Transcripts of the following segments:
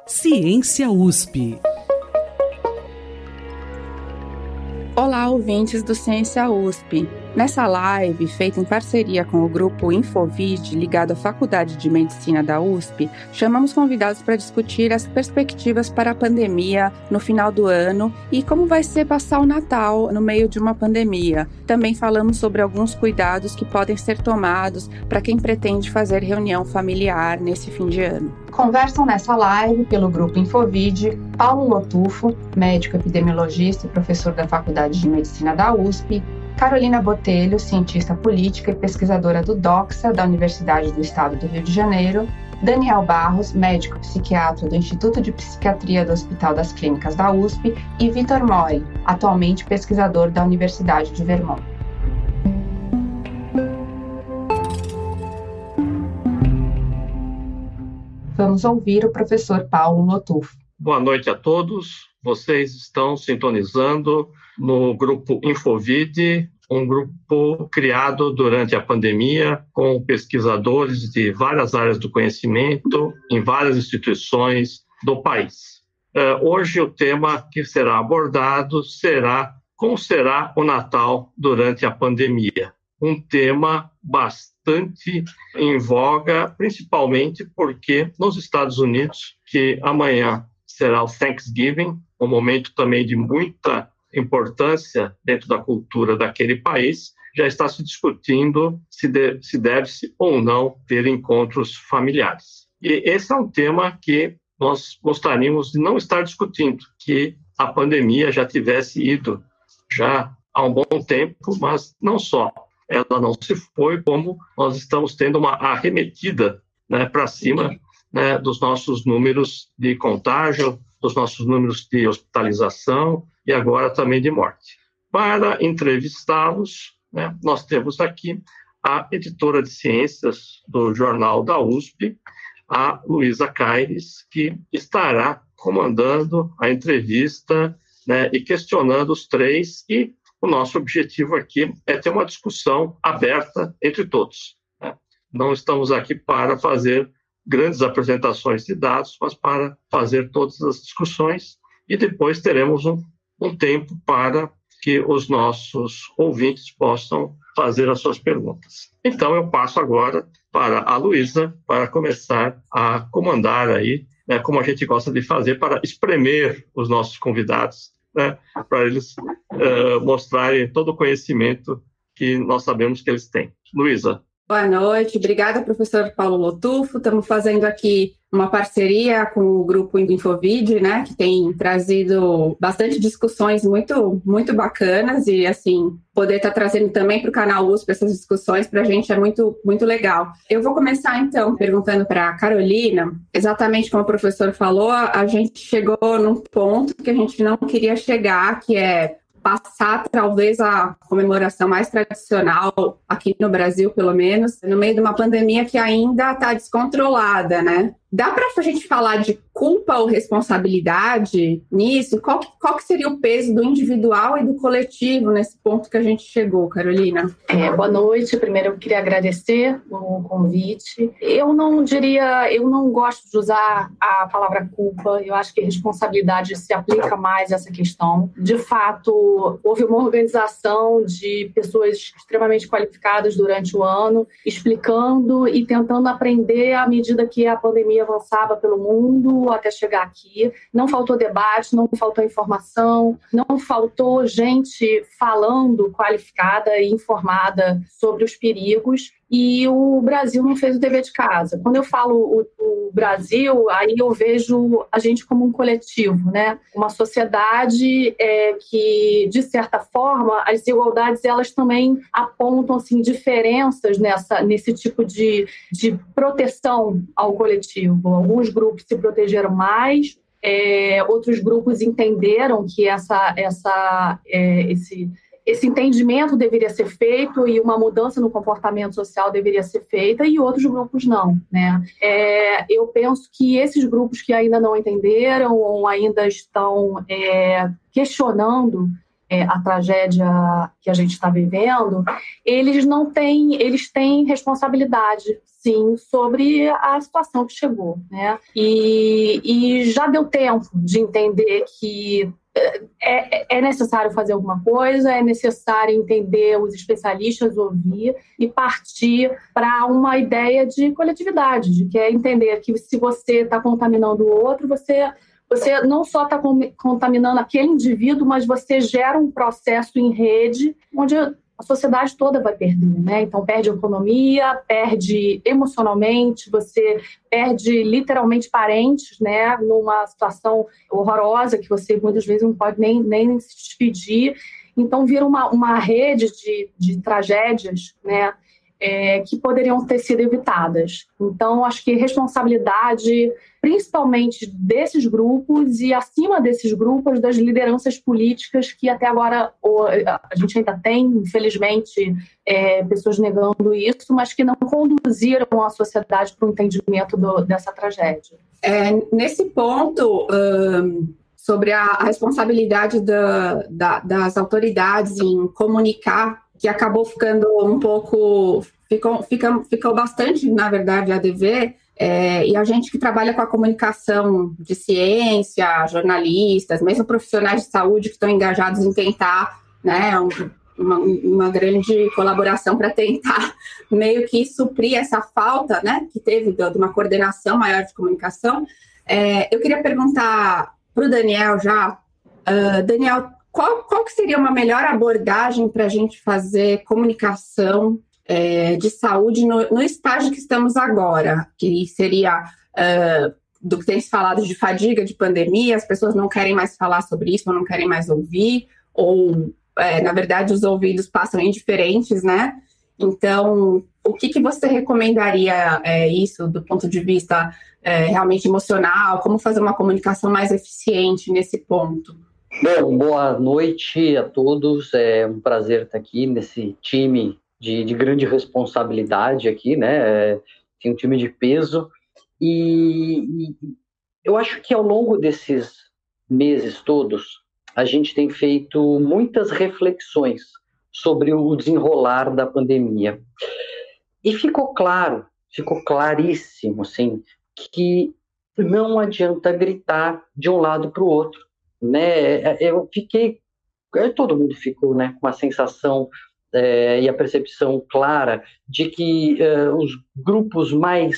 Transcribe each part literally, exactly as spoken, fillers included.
Ciência U S P. Olá, ouvintes do Ciência U S P. Nessa live, feita em parceria com o grupo Infovid, ligado à Faculdade de Medicina da U S P, chamamos convidados para discutir as perspectivas para a pandemia no final do ano e como vai ser passar o Natal no meio de uma pandemia. Também falamos sobre alguns cuidados que podem ser tomados para quem pretende fazer reunião familiar nesse fim de ano. Conversam nessa live pelo grupo Infovid Paulo Lotufo, médico epidemiologista e professor da Faculdade de Medicina da U S P, Carolina Botelho, cientista política e pesquisadora do Doxa, da Universidade do Estado do Rio de Janeiro, Daniel Barros, médico psiquiatra do Instituto de Psiquiatria do Hospital das Clínicas da U S P, e Vitor Mori, atualmente pesquisador da Universidade de Vermont. Vamos ouvir o professor Paulo Lotufo. Boa noite a todos. Vocês estão sintonizando no grupo Infovid, um grupo criado durante a pandemia com pesquisadores de várias áreas do conhecimento em várias instituições do país. Uh, hoje o tema que será abordado será como será o Natal durante a pandemia. Um tema bastante em voga, principalmente porque nos Estados Unidos, que amanhã será o Thanksgiving, um momento também de muita importância dentro da cultura daquele país, já está se discutindo se, de, se deve-se ou não ter encontros familiares. E esse é um tema que nós gostaríamos de não estar discutindo, que a pandemia já tivesse ido já há um bom tempo, mas não só. Ela não se foi, como nós estamos tendo uma arremetida, né, para cima, né, dos nossos números de contágio, dos nossos números de hospitalização e agora também de morte. Para entrevistá-los, né, nós temos aqui a editora de ciências do Jornal da U S P, a Luísa Caires, que estará comandando a entrevista, né, e questionando os três, e o nosso objetivo aqui é ter uma discussão aberta entre todos, né? Não estamos aqui para fazer grandes apresentações de dados, mas para fazer todas as discussões, e depois teremos um, um tempo para que os nossos ouvintes possam fazer as suas perguntas. Então, eu passo agora para a Luísa, para começar a comandar aí, né, como a gente gosta de fazer, para espremer os nossos convidados, né, para eles uh, mostrarem todo o conhecimento que nós sabemos que eles têm. Luísa. Boa noite, obrigada, professor Paulo Lotufo. Estamos fazendo aqui uma parceria com o grupo Infovid, né, que tem trazido bastante discussões muito, muito bacanas, e assim, poder estar tá trazendo também para o canal U S P essas discussões para a gente é muito, muito legal. Eu vou começar então perguntando para a Carolina, exatamente como o professor falou, a gente chegou num ponto que a gente não queria chegar, que é passar talvez a comemoração mais tradicional, aqui no Brasil pelo menos, no meio de uma pandemia que ainda está descontrolada, né? Dá para a gente falar de culpa ou responsabilidade nisso? Qual, qual que seria o peso do individual e do coletivo nesse ponto que a gente chegou, Carolina? É, boa noite. Primeiro eu queria agradecer o convite. Eu não diria, eu não gosto de usar a palavra culpa. Eu acho que responsabilidade se aplica mais a essa questão. De fato, houve uma organização de pessoas extremamente qualificadas durante o ano, explicando e tentando aprender à medida que a pandemia avançava pelo mundo até chegar aqui. Não faltou debate, não faltou informação, não faltou gente falando qualificada e informada sobre os perigos, e o Brasil não fez o dever de casa. Quando eu falo o, o Brasil, aí eu vejo a gente como um coletivo, né? Uma sociedade é, que, de certa forma, as desigualdades elas também apontam assim, diferenças nessa, nesse tipo de, de proteção ao coletivo. Alguns grupos se protegeram mais, é, outros grupos entenderam que essa, essa, é, esse... esse entendimento deveria ser feito e uma mudança no comportamento social deveria ser feita, e outros grupos não, né? É, eu penso que esses grupos que ainda não entenderam ou ainda estão é, questionando é, a tragédia que a gente está vivendo, eles não têm, eles têm responsabilidade, sim, sobre a situação que chegou, né? E, e já deu tempo de entender que É, é necessário fazer alguma coisa, é necessário entender os especialistas, ouvir e partir para uma ideia de coletividade, de que é entender que se você está contaminando o outro, você, você não só está contaminando aquele indivíduo, mas você gera um processo em rede onde a sociedade toda vai perder, né? Então, perde economia, perde emocionalmente, você perde literalmente parentes, né? Numa situação horrorosa que você muitas vezes não pode nem, nem se despedir. Então, vira uma, uma rede de, de tragédias, né? É, que poderiam ter sido evitadas. Então, acho que responsabilidade, principalmente desses grupos e, acima desses grupos, das lideranças políticas que até agora a gente ainda tem, infelizmente, é, pessoas negando isso, mas que não conduziram a sociedade para o entendimento do, dessa tragédia. É, nesse ponto, um, sobre a, a responsabilidade da, da, das autoridades em comunicar, que acabou ficando um pouco, ficou, fica, ficou bastante, na verdade, a dever, é, e a gente que trabalha com a comunicação de ciência, jornalistas, mesmo profissionais de saúde que estão engajados em tentar, né, um, uma, uma grande colaboração para tentar meio que suprir essa falta, né, que teve de uma coordenação maior de comunicação. É, eu queria perguntar para o Daniel já, uh, Daniel, Qual, qual que seria uma melhor abordagem para a gente fazer comunicação é, de saúde no, no estágio que estamos agora? Que seria uh, do que tem se falado de fadiga, de pandemia, as pessoas não querem mais falar sobre isso, ou não querem mais ouvir, ou, é, na verdade, os ouvidos passam indiferentes, né? Então, o que, que você recomendaria é, isso do ponto de vista é, realmente emocional? Como fazer uma comunicação mais eficiente nesse ponto? Bom, boa noite a todos, é um prazer estar aqui nesse time de, de grande responsabilidade aqui, né, é, tem um time de peso, e, e eu acho que ao longo desses meses todos, a gente tem feito muitas reflexões sobre o desenrolar da pandemia, e ficou claro, ficou claríssimo, assim, que não adianta gritar de um lado para o outro. Né, eu fiquei, todo mundo ficou, né, com a sensação é, e a percepção clara de que é, os grupos mais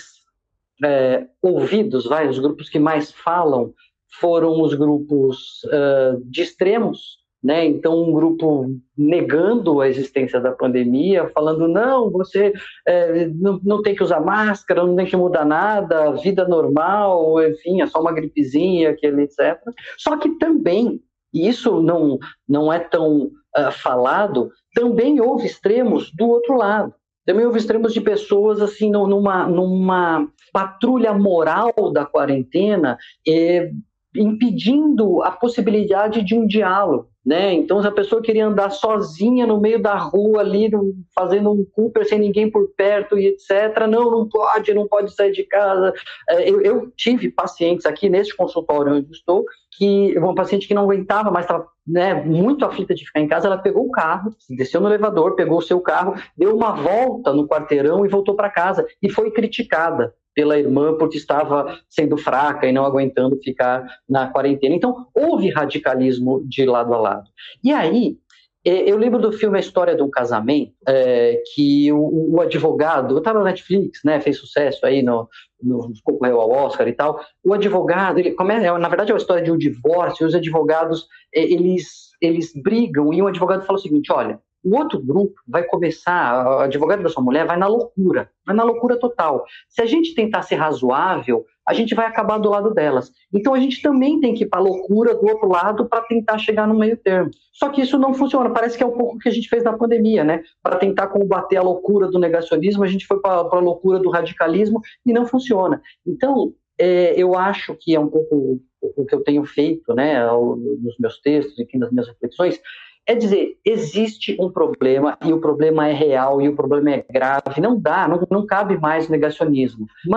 é, ouvidos, vai, os grupos que mais falam, foram os grupos é, de extremos, né? Então um grupo negando a existência da pandemia, falando não, você é, não, não tem que usar máscara, não tem que mudar nada, vida normal, enfim, é só uma gripezinha, aquele, etcétera. Só que também, e isso não, não é tão uh, falado, também houve extremos do outro lado. Também houve extremos de pessoas assim, numa, numa patrulha moral da quarentena, eh, impedindo a possibilidade de um diálogo. Né? Então, se a pessoa queria andar sozinha no meio da rua ali, fazendo um Cooper sem ninguém por perto e etcétera, não, não pode, não pode sair de casa. Eu, eu tive pacientes aqui nesse consultório onde estou, que uma paciente que não aguentava, mas estava, né, muito aflita de ficar em casa, ela pegou o carro, desceu no elevador, pegou o seu carro, deu uma volta no quarteirão e voltou para casa, e foi criticada pela irmã porque estava sendo fraca e não aguentando ficar na quarentena. Então, houve radicalismo de lado a lado. E aí, eu lembro do filme A História de um Casamento, é, que o, o advogado, estava na Netflix, né, fez sucesso aí, no, no, concorreu ao Oscar e tal, o advogado, ele, como é, na verdade é uma história de um divórcio, os advogados, eles, eles brigam, e um advogado fala o seguinte, olha, o outro grupo vai começar, o advogado da sua mulher vai na loucura, vai na loucura total. Se a gente tentar ser razoável, a gente vai acabar do lado delas. Então a gente também tem que ir para a loucura do outro lado para tentar chegar no meio termo. Só que isso não funciona, parece que é um pouco o que a gente fez na pandemia, né? Para tentar combater a loucura do negacionismo, a gente foi para a loucura do radicalismo e não funciona. Então, é, eu acho que é um pouco o que eu tenho feito, né, nos meus textos, enfim, nas minhas reflexões, é dizer, existe um problema e o problema é real e o problema é grave, não dá, não, não cabe mais negacionismo. Mas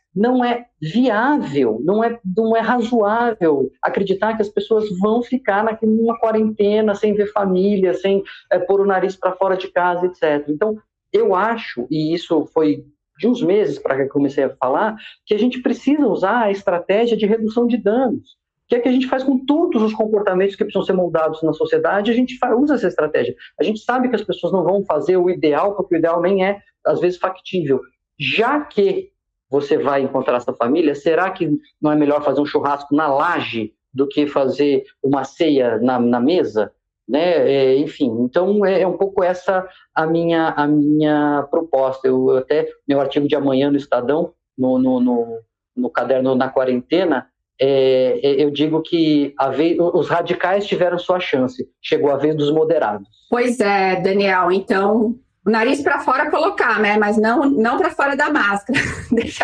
não é viável, não é, não é razoável acreditar que as pessoas vão ficar numa quarentena, sem ver família, sem é, pôr o nariz para fora de casa, etcétera. Então, eu acho, e isso foi de uns meses para que eu comecei a falar, que a gente precisa usar a estratégia de redução de danos, que é que a gente faz com todos os comportamentos que precisam ser moldados na sociedade, a gente usa essa estratégia. A gente sabe que as pessoas não vão fazer o ideal, porque o ideal nem é, às vezes, factível. Já que você vai encontrar essa família, será que não é melhor fazer um churrasco na laje do que fazer uma ceia na, na mesa? Né? É, enfim, então é, é um pouco essa a minha, a minha proposta. Eu até, meu artigo de amanhã no Estadão, no, no, no, no caderno Na Quarentena, é, eu digo que a vez, os radicais tiveram sua chance, chegou a vez dos moderados. Pois é, Daniel, então o nariz para fora colocar, né? Mas não, não para fora da máscara. Deixar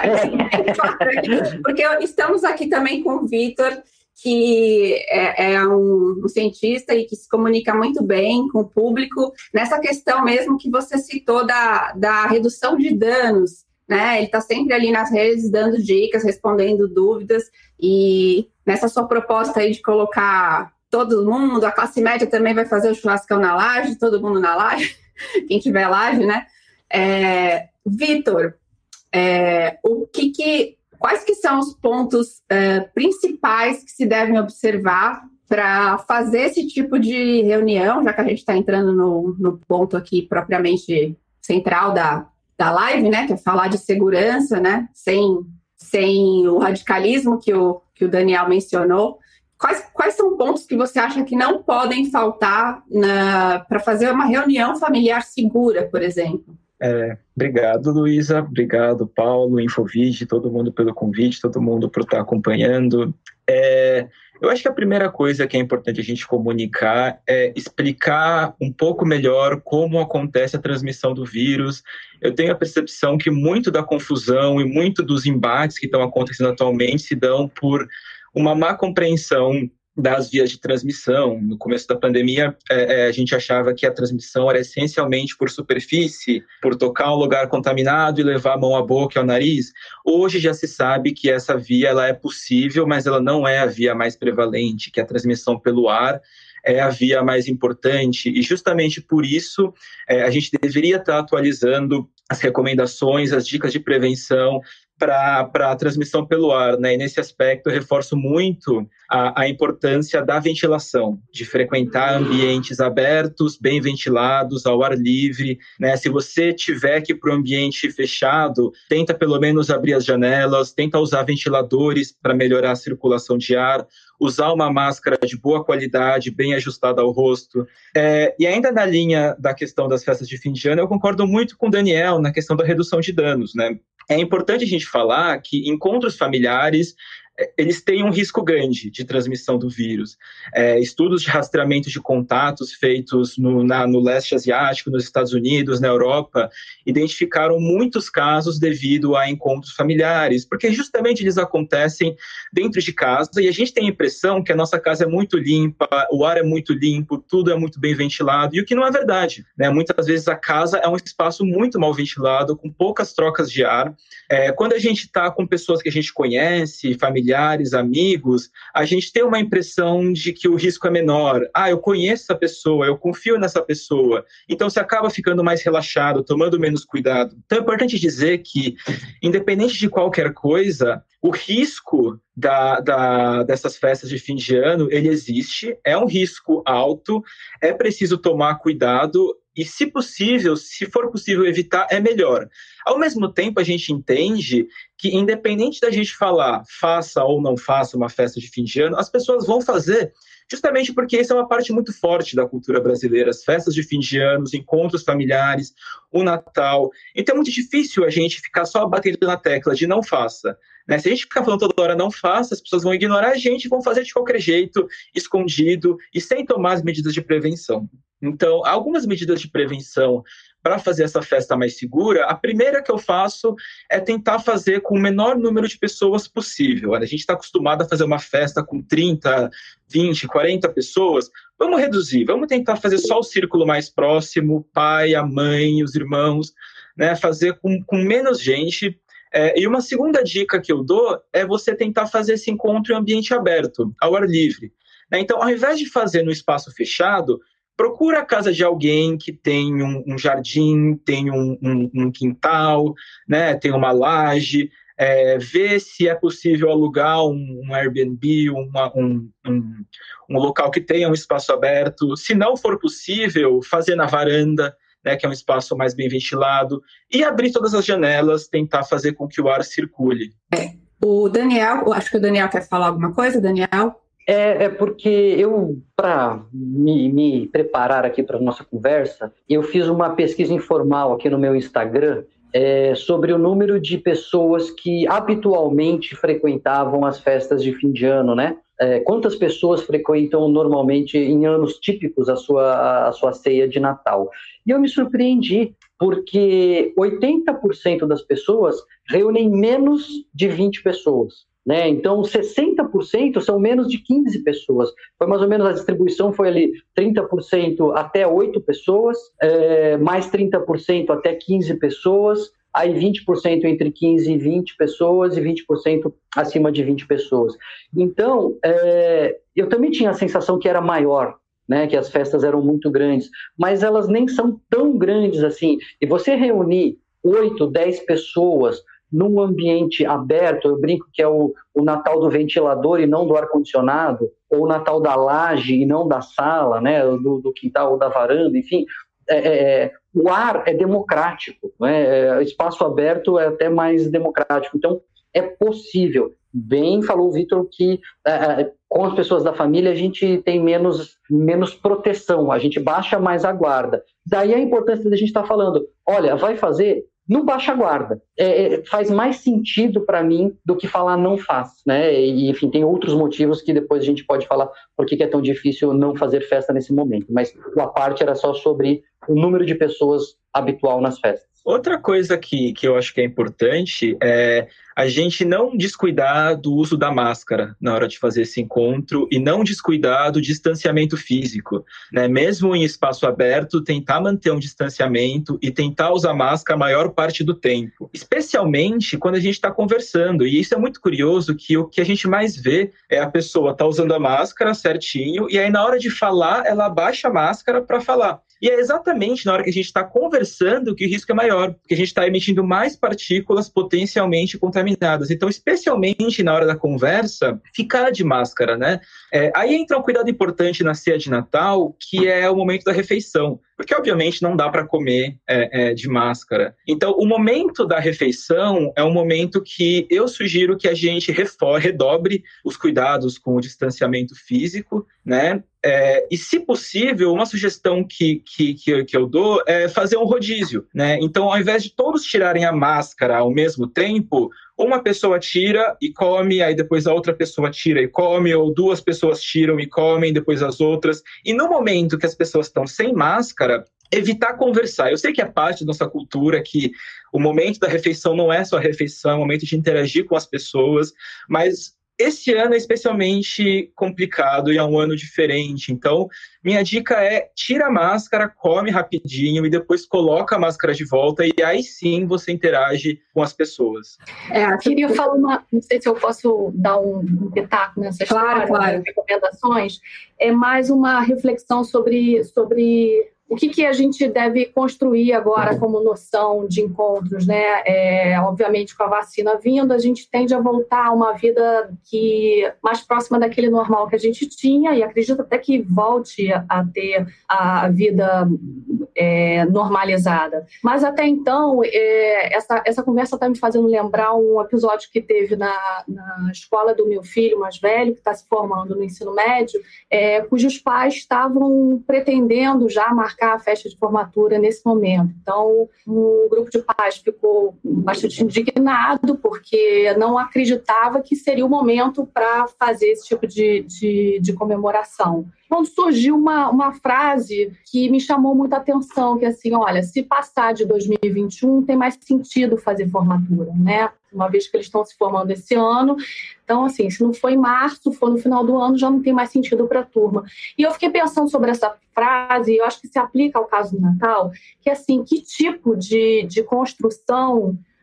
aqui. Porque estamos aqui também com o Vitor, que é, é um, um cientista e que se comunica muito bem com o público nessa questão mesmo que você citou da, da redução de danos, né? Ele está sempre ali nas redes dando dicas, respondendo dúvidas, e nessa sua proposta aí de colocar todo mundo, a classe média também vai fazer o churrascão na laje, todo mundo na laje, quem tiver laje, né? É, Vitor, é, o que que quais que são os pontos uh, principais que se devem observar para fazer esse tipo de reunião, já que a gente está entrando no, no ponto aqui propriamente central da, da live, né, que é falar de segurança, né, sem, sem o radicalismo que o, que o Daniel mencionou. Quais, quais são pontos que você acha que não podem faltar para fazer uma reunião familiar segura, por exemplo? É, obrigado, Luísa, obrigado, Paulo, Infovide, todo mundo pelo convite, todo mundo por estar acompanhando. É, eu acho que a primeira coisa que é importante a gente comunicar é explicar um pouco melhor como acontece a transmissão do vírus. Eu tenho a percepção que muito da confusão e muito dos embates que estão acontecendo atualmente se dão por uma má compreensão das vias de transmissão. No começo da pandemia, é, é, a gente achava que a transmissão era essencialmente por superfície, por tocar um lugar contaminado e levar a mão à boca e ao nariz. Hoje já se sabe que essa via ela é possível, mas ela não é a via mais prevalente, que a transmissão pelo ar é a via mais importante. E justamente por isso, é, a gente deveria estar atualizando as recomendações, as dicas de prevenção para a transmissão pelo ar, né? E nesse aspecto eu reforço muito a, a importância da ventilação, de frequentar ambientes abertos, bem ventilados, ao ar livre, né? Se você tiver que ir para um ambiente fechado, tenta pelo menos abrir as janelas, tenta usar ventiladores para melhorar a circulação de ar, usar uma máscara de boa qualidade, bem ajustada ao rosto. É, e ainda na linha da questão das festas de fim de ano, eu concordo muito com o Daniel na questão da redução de danos, né? É importante a gente falar que encontros familiares, eles têm um risco grande de transmissão do vírus. É, estudos de rastreamento de contatos feitos no, na, no leste asiático, nos Estados Unidos, na Europa, identificaram muitos casos devido a encontros familiares, porque justamente eles acontecem dentro de casa e a gente tem a impressão que a nossa casa é muito limpa, o ar é muito limpo, tudo é muito bem ventilado, e o que não é verdade, né? Muitas vezes a casa é um espaço muito mal ventilado, com poucas trocas de ar. É, quando a gente está com pessoas que a gente conhece, familiares, familiares, amigos, a gente tem uma impressão de que o risco é menor. Ah, eu conheço essa pessoa, eu confio nessa pessoa. Então, você acaba ficando mais relaxado, tomando menos cuidado. Então, é importante dizer que, independente de qualquer coisa, o risco da, da, dessas festas de fim de ano, ele existe, é um risco alto, é preciso tomar cuidado e, se possível, se for possível evitar, é melhor. Ao mesmo tempo, a gente entende que, independente da gente falar faça ou não faça uma festa de fim de ano, as pessoas vão fazer, justamente porque isso é uma parte muito forte da cultura brasileira, as festas de fim de ano, os encontros familiares, o Natal. Então é muito difícil a gente ficar só batendo na tecla de não faça. Né? Se a gente ficar falando toda hora não faça, as pessoas vão ignorar a gente e vão fazer de qualquer jeito, escondido e sem tomar as medidas de prevenção. Então, algumas medidas de prevenção para fazer essa festa mais segura, a primeira que eu faço é tentar fazer com o menor número de pessoas possível. A gente está acostumado a fazer uma festa com trinta, vinte, quarenta pessoas. Vamos reduzir, vamos tentar fazer só o círculo mais próximo, o pai, a mãe, os irmãos, né? Fazer com, com menos gente. É, e uma segunda dica que eu dou é você tentar fazer esse encontro em ambiente aberto, ao ar livre. Né? Então, ao invés de fazer no espaço fechado, procura a casa de alguém que tem um, um jardim, tem um, um, um quintal, né? Tem uma laje, é, vê se é possível alugar um, um Airbnb, uma, um, um, um local que tenha um espaço aberto. Se não for possível, fazer na varanda, né, que é um espaço mais bem ventilado, e abrir todas as janelas, tentar fazer com que o ar circule. É, o Daniel, acho que o Daniel quer falar alguma coisa, Daniel? É, é porque eu, para me, me preparar aqui para a nossa conversa, eu fiz uma pesquisa informal aqui no meu Instagram é, sobre o número de pessoas que habitualmente frequentavam as festas de fim de ano, né? É, quantas pessoas frequentam normalmente em anos típicos a sua, a sua ceia de Natal? E eu me surpreendi, porque oitenta por cento das pessoas reúnem menos de vinte pessoas. Né? Então, sessenta por cento são menos de quinze pessoas. Foi mais ou menos, a distribuição foi ali trinta por cento até oito pessoas, é, mais trinta por cento até quinze pessoas, aí vinte por cento entre quinze e vinte pessoas e vinte por cento acima de vinte pessoas. Então, é, eu também tinha a sensação que era maior, né, que as festas eram muito grandes, mas elas nem são tão grandes assim. E você reunir oito, dez pessoas num ambiente aberto, eu brinco que é o, o Natal do ventilador e não do ar-condicionado, ou o Natal da laje e não da sala, né, do, do quintal ou da varanda, enfim, é, é, o ar é democrático, né, é, espaço aberto é até mais democrático, então é possível. Bem falou o Vitor que é, com as pessoas da família a gente tem menos, menos proteção, a gente baixa mais a guarda. Daí a importância da gente estar falando, olha, vai fazer... não baixa a guarda. É, faz mais sentido para mim do que falar não faz, né? E, enfim, tem outros motivos que depois a gente pode falar por que é tão difícil não fazer festa nesse momento. Mas a parte era só sobre o número de pessoas habitual nas festas. Outra coisa que, que eu acho que é importante é a gente não descuidar do uso da máscara na hora de fazer esse encontro e não descuidar do distanciamento físico, né? Mesmo em espaço aberto, tentar manter um distanciamento e tentar usar máscara a maior parte do tempo, especialmente quando a gente está conversando. E isso é muito curioso, que o que a gente mais vê é a pessoa tá usando a máscara certinho e aí na hora de falar, ela abaixa a máscara para falar. E é exatamente na hora que a gente está conversando que o risco é maior, porque a gente está emitindo mais partículas potencialmente contaminadas. Então, especialmente na hora da conversa, ficar de máscara, né? É, aí entra um cuidado importante na ceia de Natal, que é o momento da refeição. Porque, obviamente, não dá para comer é, é, de máscara. Então, o momento da refeição é um momento que eu sugiro que a gente refor- redobre os cuidados com o distanciamento físico, né? É, e, se possível, uma sugestão que, que, que, que eu dou é fazer um rodízio, né? Então, ao invés de todos tirarem a máscara ao mesmo tempo, uma pessoa tira e come, aí depois a outra pessoa tira e come, ou duas pessoas tiram e comem, depois as outras. E no momento que as pessoas estão sem máscara, evitar conversar. Eu sei que é parte da nossa cultura que o momento da refeição não é só a refeição, é o momento de interagir com as pessoas, mas esse ano é especialmente complicado e é um ano diferente. Então, minha dica é tira a máscara, come rapidinho e depois coloca a máscara de volta e aí sim você interage com as pessoas. É, eu queria falar uma... Não sei se eu posso dar um, um pitaco nessa claro, história, claro. Né, recomendações. É mais uma reflexão sobre... sobre... O que, que a gente deve construir agora como noção de encontros, né? É, obviamente, com a vacina vindo, a gente tende a voltar a uma vida que mais próxima daquele normal que a gente tinha e acredito até que volte a ter a vida é, normalizada. Mas até então, é, essa, essa conversa está me fazendo lembrar um episódio que teve na, na escola do meu filho mais velho, que está se formando no ensino médio, é, cujos pais estavam pretendendo já marcar a festa de formatura nesse momento. Então, um grupo de pais ficou bastante indignado porque não acreditava que seria o momento para fazer esse tipo de, de, de comemoração. Quando surgiu uma, uma frase que me chamou muita atenção, que é assim, olha, se passar de dois mil e vinte e um, tem mais sentido fazer formatura, né? Uma vez que eles estão se formando esse ano. Então, assim, se não for em março, for no final do ano, já não tem mais sentido para a turma. E eu fiquei pensando sobre essa frase, e eu acho que se aplica ao caso do Natal, que, assim, que tipo de, de construção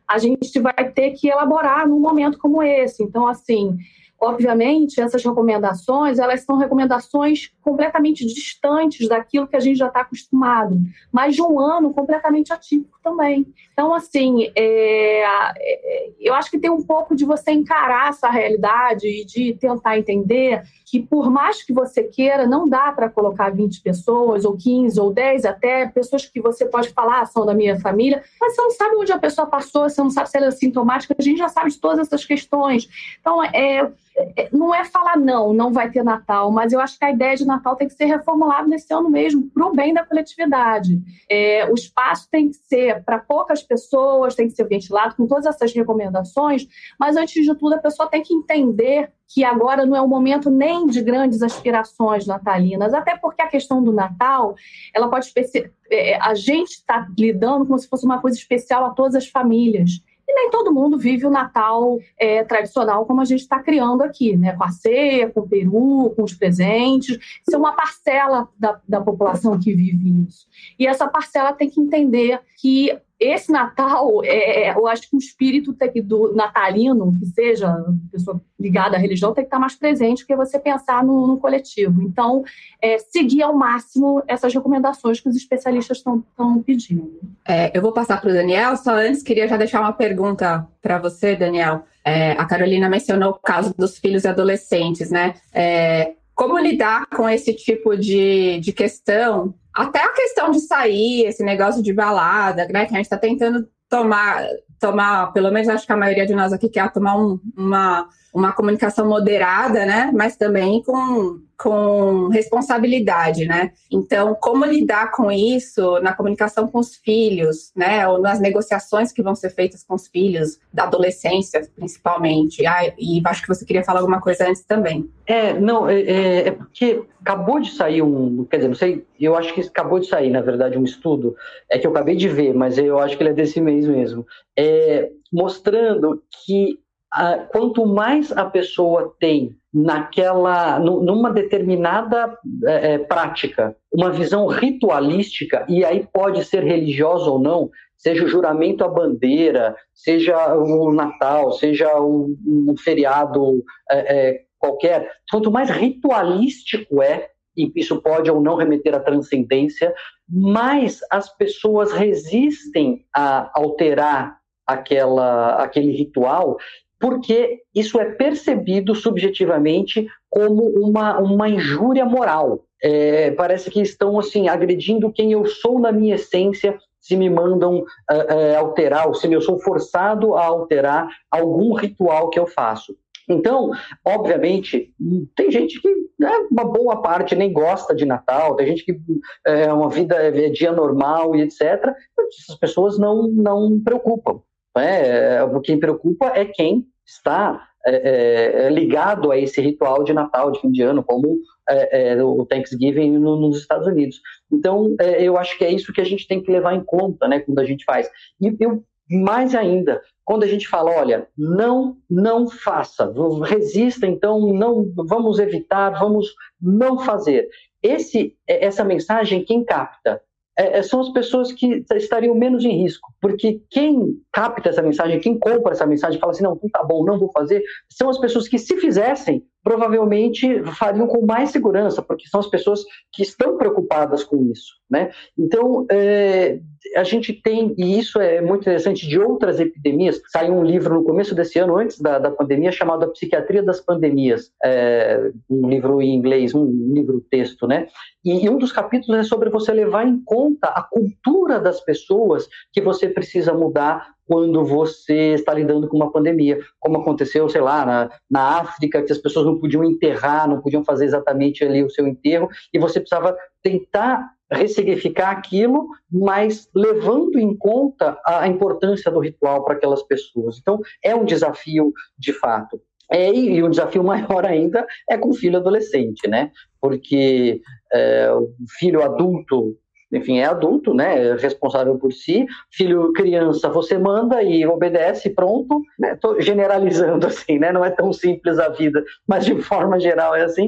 a gente vai ter que elaborar num momento como esse. Então, assim, obviamente, essas recomendações, elas são recomendações completamente distantes daquilo que a gente já está acostumado, mas de um ano completamente atípico também. Então, assim, é, é, eu acho que tem um pouco de você encarar essa realidade e de tentar entender que, por mais que você queira, não dá para colocar vinte pessoas, ou quinze, ou dez, até pessoas que você pode falar, ah, são da minha família, mas você não sabe onde a pessoa passou, você não sabe se ela é sintomática, a gente já sabe de todas essas questões. Então, é, não é falar não, não vai ter Natal, mas eu acho que a ideia de Natal tem que ser reformulada nesse ano mesmo, para o bem da coletividade. É, o espaço tem que ser para poucas pessoas, tem que ser ventilado com todas essas recomendações, mas antes de tudo a pessoa tem que entender que agora não é o momento nem de grandes aspirações natalinas, até porque a questão do Natal, ela pode especi... a gente está lidando como se fosse uma coisa especial a todas as famílias. E nem todo mundo vive o Natal é, tradicional como a gente está criando aqui, né? Com a ceia, com o peru, com os presentes. Isso é uma parcela da, da população que vive isso. E essa parcela tem que entender que esse Natal, é, eu acho que o espírito do natalino, que seja pessoa ligada à religião, tem que estar mais presente, porque você pensar no, no coletivo. Então, é, seguir ao máximo essas recomendações que os especialistas estão pedindo. É, eu vou passar para o Daniel, só antes queria já deixar uma pergunta para você, Daniel. É, a Carolina mencionou o caso dos filhos e adolescentes, né? É, como lidar com esse tipo de, de questão? Até a questão de sair, esse negócio de balada, né? Que a gente está tentando tomar, tomar, pelo menos acho que a maioria de nós aqui quer tomar um, uma, uma comunicação moderada, né? Mas também com, com responsabilidade, né? Então, como lidar com isso na comunicação com os filhos, né? Ou nas negociações que vão ser feitas com os filhos, da adolescência, principalmente. Ah, e acho que você queria falar alguma coisa antes também. É, não, é, é porque acabou de sair um, quer dizer, não sei, eu acho que acabou de sair, na verdade, um estudo, é que eu acabei de ver, mas eu acho que ele é desse mês mesmo, é, mostrando que a, quanto mais a pessoa tem naquela, numa determinada é, prática, uma visão ritualística, e aí pode ser religiosa ou não, seja o juramento à bandeira, seja o Natal, seja um, um feriado é, é, qualquer, quanto mais ritualístico é, e isso pode ou não remeter à transcendência, mais as pessoas resistem a alterar aquela, aquele ritual, porque isso é percebido subjetivamente como uma, uma injúria moral. É, parece que estão assim, agredindo quem eu sou na minha essência, se me mandam uh, uh, alterar, ou se eu sou forçado a alterar algum ritual que eu faço. Então, obviamente, tem gente que, né, uma boa parte nem gosta de Natal, tem gente que é uma vida, é dia normal e etcétera. Essas pessoas não, não preocupam. Né? Quem preocupa é quem está é, é, ligado a esse ritual de Natal, de fim de ano, como é, é, o Thanksgiving no, nos Estados Unidos. Então, é, eu acho que é isso que a gente tem que levar em conta, né, quando a gente faz. E eu, mais ainda, quando a gente fala, olha, não, não faça, resista, então, não, vamos evitar, vamos não fazer. Esse, essa mensagem, quem capta? É, são as pessoas que estariam menos em risco, porque quem capta essa mensagem, quem compra essa mensagem, fala assim, não, tá bom, não vou fazer, são as pessoas que, se fizessem, provavelmente fariam com mais segurança, porque são as pessoas que estão preocupadas com isso, né? Então, é, a gente tem, e isso é muito interessante, de outras epidemias, saiu um livro no começo desse ano, antes da, da pandemia, chamado A Psiquiatria das Pandemias, é, um livro em inglês, um livro-texto, né? E, e um dos capítulos é sobre você levar em conta a cultura das pessoas que você precisa mudar quando você está lidando com uma pandemia, como aconteceu, sei lá, na, na África, que as pessoas não podiam enterrar, não podiam fazer exatamente ali o seu enterro, e você precisava tentar ressignificar aquilo, mas levando em conta a importância do ritual para aquelas pessoas. Então, é um desafio de fato. É, e um desafio maior ainda é com o filho adolescente, né? Porque é, o filho adulto, enfim, é adulto, né, é responsável por si, filho criança, você manda e obedece, pronto, né, tô generalizando assim, né, não é tão simples a vida, mas de forma geral é assim,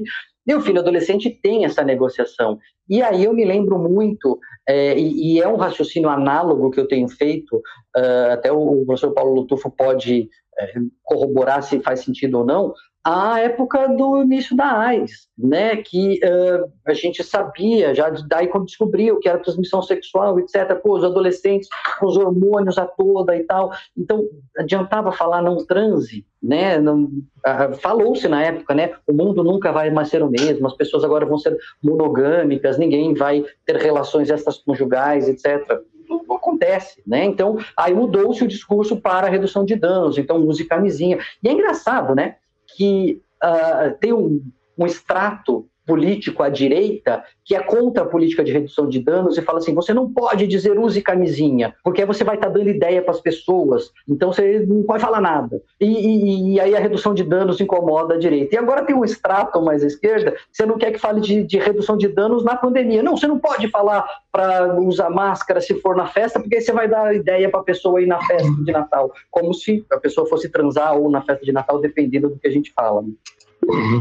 Meu filho adolescente tem essa negociação. E aí eu me lembro muito, é, e, e é um raciocínio análogo que eu tenho feito, uh, até o professor Paulo Lutufo pode é, corroborar se faz sentido ou não, a época do início da AIDS, né, que uh, a gente sabia, já daí quando descobriu que era transmissão sexual, etcétera, pô, os adolescentes com os hormônios a toda e tal, então adiantava falar não transe, né, não, uh, falou-se na época, né, o mundo nunca vai mais ser o mesmo, as pessoas agora vão ser monogâmicas, ninguém vai ter relações extraconjugais, etcétera, não acontece, né? Então, aí mudou-se o discurso para a redução de danos, então use camisinha, e é engraçado, né, que uh, tem um, um extrato político à direita que é contra a política de redução de danos e fala assim, você não pode dizer use camisinha, porque aí você vai estar tá dando ideia para as pessoas, então você não pode falar nada. E, e, e aí a redução de danos incomoda a direita. E agora tem um extrato mais à esquerda, você não quer que fale de, de redução de danos na pandemia. Não, você não pode falar para usar máscara se for na festa, porque aí você vai dar ideia para a pessoa ir na festa de Natal, como se a pessoa fosse transar ou na festa de Natal, dependendo do que a gente fala. Né? Uhum.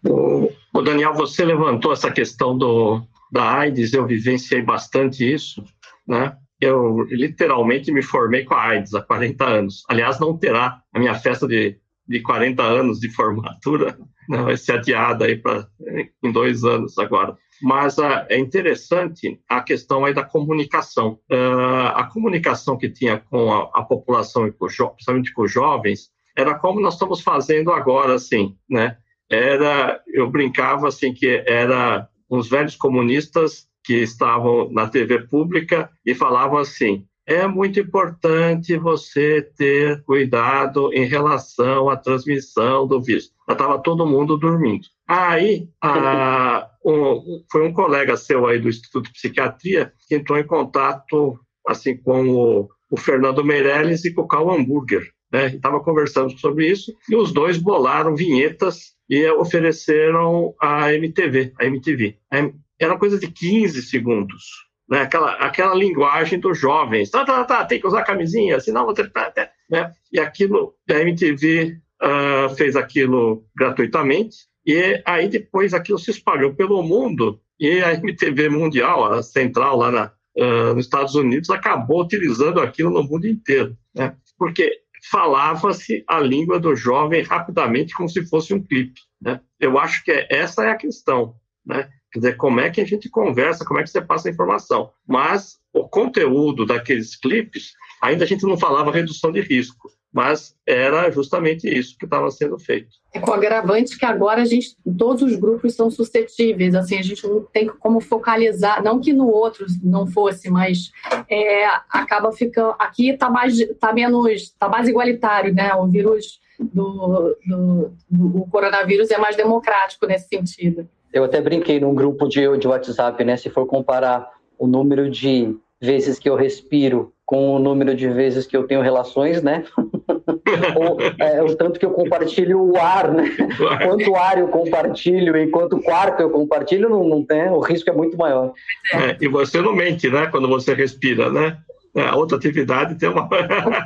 O Daniel, você levantou essa questão do, da AIDS, eu vivenciei bastante isso, né? Eu literalmente me formei com a AIDS há quarenta anos. Aliás, não terá a minha festa de, de quarenta anos de formatura, né? Vai ser adiada aí pra, em dois anos agora. Mas uh, é interessante a questão aí da comunicação. Uh, a comunicação que tinha com a, a população, e com, principalmente com os jovens, era como nós estamos fazendo agora, assim, né? Era, eu brincava assim que era uns velhos comunistas que estavam na T V pública e falavam assim, é muito importante você ter cuidado em relação à transmissão do vírus. Já estava todo mundo dormindo. Aí, a, um, foi um colega seu aí do Instituto de Psiquiatria que entrou em contato assim, com o, o Fernando Meirelles e com o Karl Hamburger. Né? Estava conversando sobre isso e os dois bolaram vinhetas e ofereceram a M T V, a M T V. Era coisa de quinze segundos, né? aquela, aquela linguagem dos jovens. Tá, tá, tá, tem que usar camisinha, senão você... Né? E aquilo, a M T V uh, fez aquilo gratuitamente e aí depois aquilo se espalhou pelo mundo e a M T V mundial, a central lá na, uh, nos Estados Unidos, acabou utilizando aquilo no mundo inteiro, né? Porque falava-se a língua do jovem rapidamente como se fosse um clipe, né? Eu acho que é, essa é a questão, né? Quer dizer, como é que a gente conversa, como é que você passa a informação. Mas o conteúdo daqueles clipes, ainda a gente não falava redução de risco, mas era justamente isso que estava sendo feito. É com o agravante que agora a gente, todos os grupos são suscetíveis, assim, a gente não tem como focalizar, não que no outro não fosse, mas é, acaba ficando, aqui está mais, tá menos, tá mais igualitário, né? O vírus do, do, do o coronavírus é mais democrático nesse sentido. Eu até brinquei num grupo de, de WhatsApp, né? Se for comparar o número de vezes que eu respiro com o número de vezes que eu tenho relações, né? Ou é, o tanto que eu compartilho o ar, né? Quanto ar eu compartilho e quanto quarto eu compartilho, não, não tem, o risco é muito maior. É, e você não mente, né? Quando você respira, né? A outra atividade tem uma...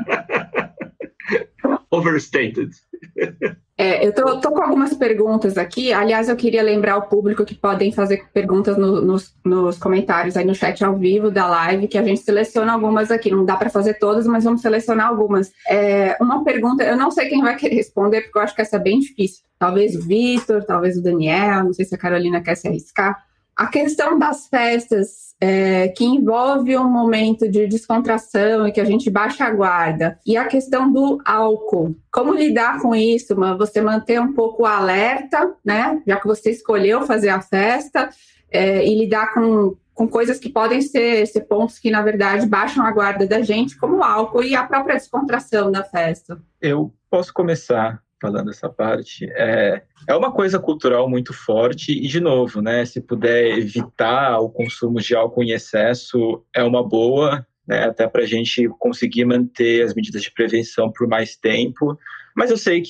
overstated. É, eu tô, tô com algumas perguntas aqui. Aliás, eu queria lembrar ao público que podem fazer perguntas no, nos, nos comentários aí no chat ao vivo da live, que a gente seleciona algumas aqui. Não dá para fazer todas, mas vamos selecionar algumas. É, uma pergunta, eu não sei quem vai querer responder, porque eu acho que essa é bem difícil. Talvez o Vitor, talvez o Daniel, não sei se a Carolina quer se arriscar. A questão das festas, é, que envolve um momento de descontração e que a gente baixa a guarda. E a questão do álcool. Como lidar com isso? Você manter um pouco alerta, né? Já que você escolheu fazer a festa, é, e lidar com, com coisas que podem ser, ser pontos que, na verdade, baixam a guarda da gente, como o álcool e a própria descontração da festa. Eu posso começar falando essa parte. É, é uma coisa cultural muito forte e, de novo, né, se puder evitar o consumo de álcool em excesso, é uma boa, né, até para a gente conseguir manter as medidas de prevenção por mais tempo. Mas eu sei que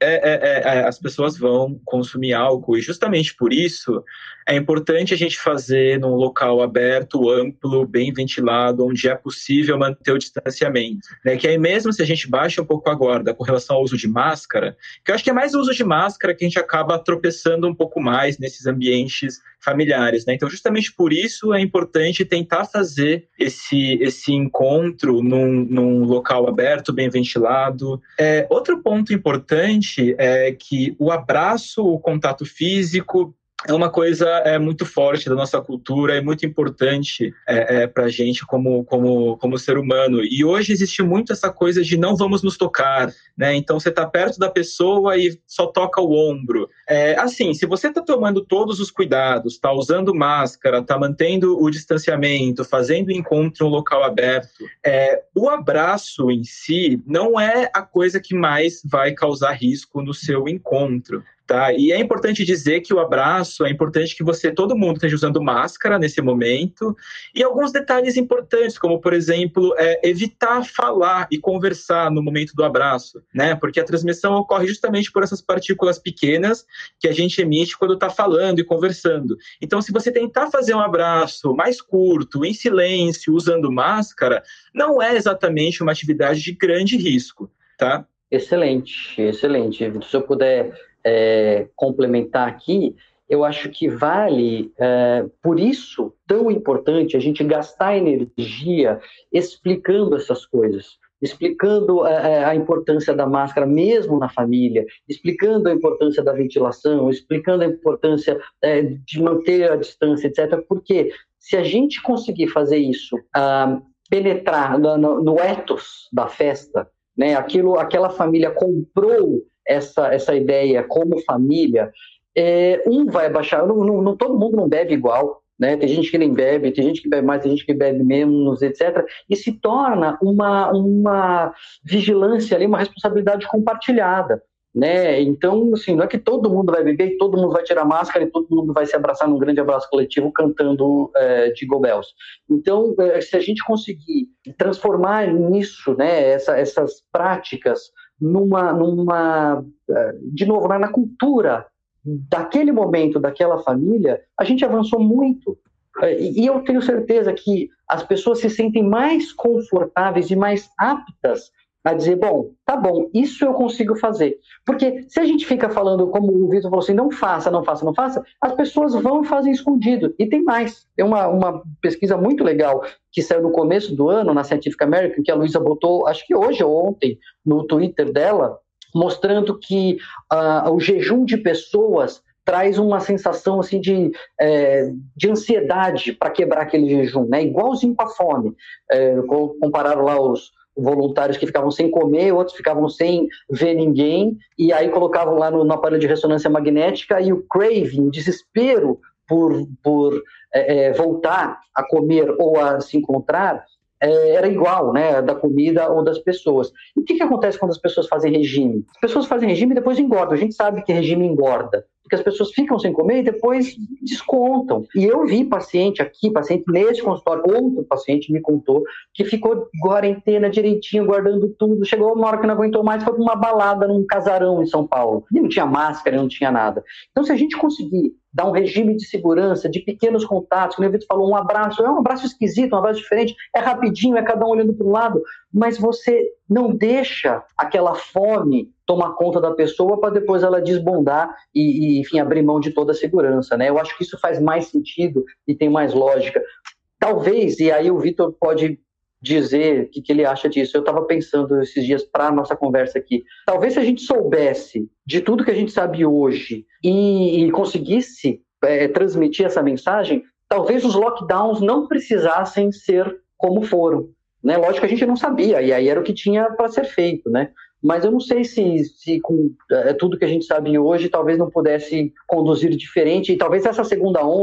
é, é, é, as pessoas vão consumir álcool, e justamente por isso é importante a gente fazer num local aberto, amplo, bem ventilado, onde é possível manter o distanciamento, né? Que aí mesmo se a gente baixa um pouco a guarda com relação ao uso de máscara, que eu acho que é mais o uso de máscara que a gente acaba tropeçando um pouco mais nesses ambientes familiares, né? Então, justamente por isso é importante tentar fazer esse, esse encontro num, num local aberto, bem ventilado. É, outro ponto importante é que o abraço, o contato físico, é uma coisa é, muito forte da nossa cultura, é muito importante é, é, para a gente como, como, como ser humano. E hoje existe muito essa coisa de não vamos nos tocar, né? Então você está perto da pessoa e só toca o ombro. É, assim, se você está tomando todos os cuidados, está usando máscara, está mantendo o distanciamento, fazendo encontro em um local aberto, é, o abraço em si não é a coisa que mais vai causar risco no seu encontro. Tá? E é importante dizer que o abraço, é importante que você, todo mundo esteja usando máscara nesse momento, e alguns detalhes importantes, como, por exemplo, é, evitar falar e conversar no momento do abraço, né? Porque a transmissão ocorre justamente por essas partículas pequenas que a gente emite quando está falando e conversando. Então, se você tentar fazer um abraço mais curto, em silêncio, usando máscara, não é exatamente uma atividade de grande risco, tá? Excelente, excelente. Se eu puder é, complementar aqui, eu acho que vale, é, por isso, tão importante a gente gastar energia explicando essas coisas, explicando é, a importância da máscara mesmo na família, explicando a importância da ventilação, explicando a importância é, de manter a distância, etcétera. Porque se a gente conseguir fazer isso, ah, penetrar no, no, no ethos da festa, né, aquilo, aquela família comprou essa, essa ideia como família, é, um vai baixar, não, não, não, todo mundo não bebe igual, né? Tem gente que nem bebe, tem gente que bebe mais, tem gente que bebe menos, etcétera. E se torna uma, uma vigilância ali, uma responsabilidade compartilhada, né? Então, assim, não é que todo mundo vai beber e todo mundo vai tirar máscara e todo mundo vai se abraçar num grande abraço coletivo cantando é, Jingle Bells. Então, é, se a gente conseguir transformar nisso, né, essa, essas práticas numa, numa de novo, na, na cultura daquele momento, daquela família, a gente avançou muito. E, e eu tenho certeza que as pessoas se sentem mais confortáveis e mais aptas a dizer, bom, tá bom, isso eu consigo fazer. Porque se a gente fica falando, como o Vitor falou assim, não faça, não faça, não faça, as pessoas vão e fazem escondido. E tem mais. Tem uma, uma pesquisa muito legal que saiu no começo do ano, na Scientific American, que a Luísa botou, acho que hoje ou ontem, no Twitter dela, mostrando que uh, o jejum de pessoas traz uma sensação assim, de, é, de ansiedade para quebrar aquele jejum, né? Igualzinho com a fome. É, compararam lá os voluntários que ficavam sem comer, outros ficavam sem ver ninguém, e aí colocavam lá no, no aparelho de ressonância magnética, e o craving, o desespero por, por é, é, voltar a comer ou a se encontrar, é, era igual, né, da comida ou das pessoas. E o que, que acontece quando as pessoas fazem regime? As pessoas fazem regime e depois engordam. A gente sabe que regime engorda, porque as pessoas ficam sem comer e depois descontam. E eu vi paciente aqui, paciente nesse consultório, outro paciente me contou que ficou quarentena direitinho, guardando tudo. Chegou uma hora que não aguentou mais, foi para uma balada num casarão em São Paulo. E não tinha máscara, não tinha nada. Então, se a gente conseguir dar um regime de segurança, de pequenos contatos, como o Vitor falou, um abraço, é um abraço esquisito, um abraço diferente, é rapidinho, é cada um olhando para um lado, mas você não deixa aquela fome tomar conta da pessoa para depois ela desbundar e, e, enfim, abrir mão de toda a segurança, né? Eu acho que isso faz mais sentido e tem mais lógica. Talvez, e aí o Vitor pode dizer o que, que ele acha disso. Eu estava pensando esses dias para a nossa conversa aqui. Talvez se a gente soubesse de tudo que a gente sabe hoje e, e conseguisse é, transmitir essa mensagem, talvez os lockdowns não precisassem ser como foram, né? Lógico que a gente não sabia, e aí era o que tinha para ser feito, né? Mas eu não sei se, se com é, tudo que a gente sabe hoje, talvez não pudesse conduzir diferente, e talvez essa segunda onda,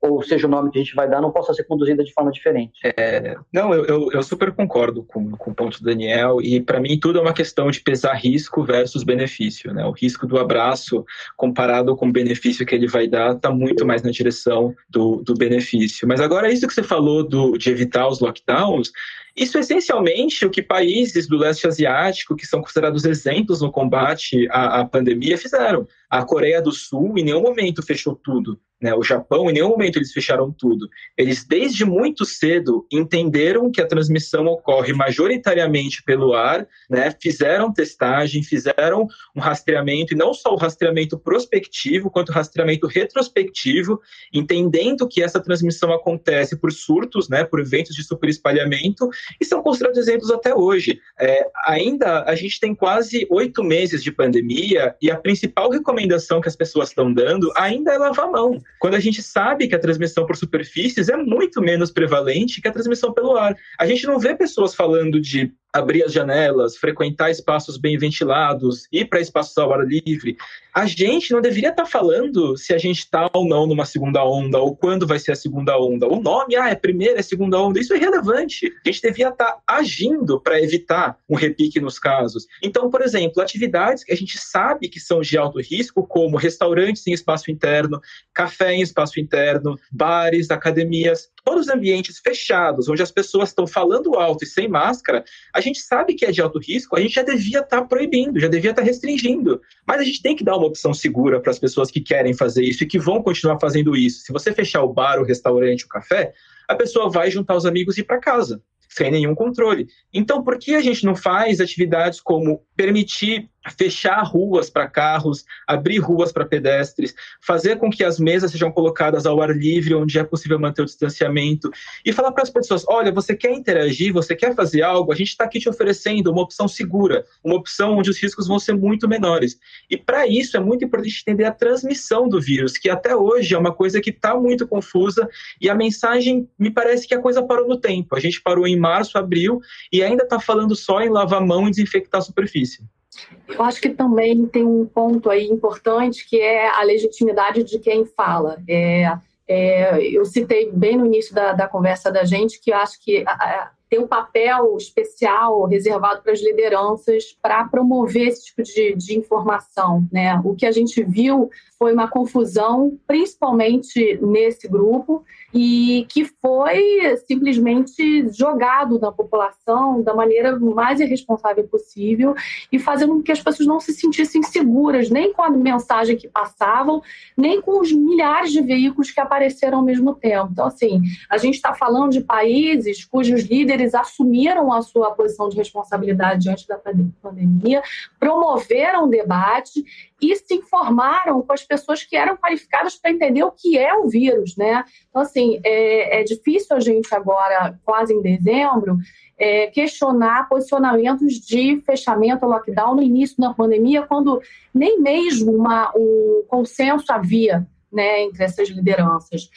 ou seja o nome que a gente vai dar, não possa ser conduzida de forma diferente. É, não, eu, eu, eu super concordo com, com o ponto do Daniel, e para mim tudo é uma questão de pesar risco versus benefício, né? O risco do abraço comparado com o benefício que ele vai dar está muito mais na direção do, do benefício. Mas agora isso que você falou do, de evitar os lockdowns, isso é essencialmente o que países do leste asiático, que são considerados exemplos no combate à, à pandemia, fizeram. A Coreia do Sul em nenhum momento fechou tudo, né? O Japão em nenhum momento eles fecharam tudo. Eles desde muito cedo entenderam que a transmissão ocorre majoritariamente pelo ar, né? Fizeram testagem, fizeram um rastreamento, e não só o rastreamento prospectivo, quanto o rastreamento retrospectivo, entendendo que essa transmissão acontece por surtos, né? Por eventos de superespalhamento, e são considerados exemplos até hoje. É, ainda a gente tem quase oito meses de pandemia, e a principal recomendação que as pessoas estão dando ainda é lavar a mão, quando a gente sabe que a transmissão por superfícies é muito menos prevalente que a transmissão pelo ar. A gente não vê pessoas falando de abrir as janelas, frequentar espaços bem ventilados, ir para espaços ao ar livre. A gente não deveria estar falando se a gente está ou não numa segunda onda, ou quando vai ser a segunda onda. O nome, ah, é primeira, é segunda onda, isso é irrelevante. A gente devia estar agindo para evitar um repique nos casos. Então, por exemplo, atividades que a gente sabe que são de alto risco, como restaurantes em espaço interno, café em espaço interno, bares, academias, todos os ambientes fechados, onde as pessoas estão falando alto e sem máscara, a gente sabe que é de alto risco, a gente já devia estar proibindo, já devia estar restringindo. Mas a gente tem que dar uma opção segura para as pessoas que querem fazer isso e que vão continuar fazendo isso. Se você fechar o bar, o restaurante, o café, a pessoa vai juntar os amigos e ir para casa, sem nenhum controle. Então, por que a gente não faz atividades como permitir fechar ruas para carros, abrir ruas para pedestres, fazer com que as mesas sejam colocadas ao ar livre, onde é possível manter o distanciamento, e falar para as pessoas, olha, você quer interagir, você quer fazer algo, a gente está aqui te oferecendo uma opção segura, uma opção onde os riscos vão ser muito menores. E para isso é muito importante entender a transmissão do vírus, que até hoje é uma coisa que está muito confusa, e a mensagem, me parece que a coisa parou no tempo. A gente parou em março, abril, e ainda está falando só em lavar a mão e desinfectar a superfície. Eu acho que também tem um ponto aí importante, que é a legitimidade de quem fala. É, é, eu citei bem no início da, da conversa da gente que eu acho que a, a, tem um papel especial reservado para as lideranças para promover esse tipo de, de informação, né? O que a gente viu foi uma confusão, principalmente nesse grupo, e que foi simplesmente jogado na população da maneira mais irresponsável possível e fazendo com que as pessoas não se sentissem seguras, nem com a mensagem que passavam, nem com os milhares de veículos que apareceram ao mesmo tempo. Então, assim, a gente está falando de países cujos líderes assumiram a sua posição de responsabilidade diante da pandemia, promoveram o debate e se informaram com as pessoas que eram qualificadas para entender o que é o vírus, né? Então, assim, é, é difícil a gente agora, quase em dezembro, é, questionar posicionamentos de fechamento, lockdown no início da pandemia, quando nem mesmo uma, um consenso havia, né, entre essas lideranças.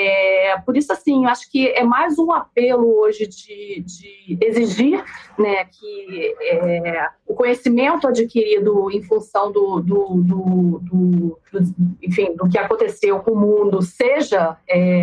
É, por isso, assim, eu acho que é mais um apelo hoje de, de exigir, né, que é, o conhecimento adquirido em função do, do, do, do, do, enfim, do que aconteceu com o mundo seja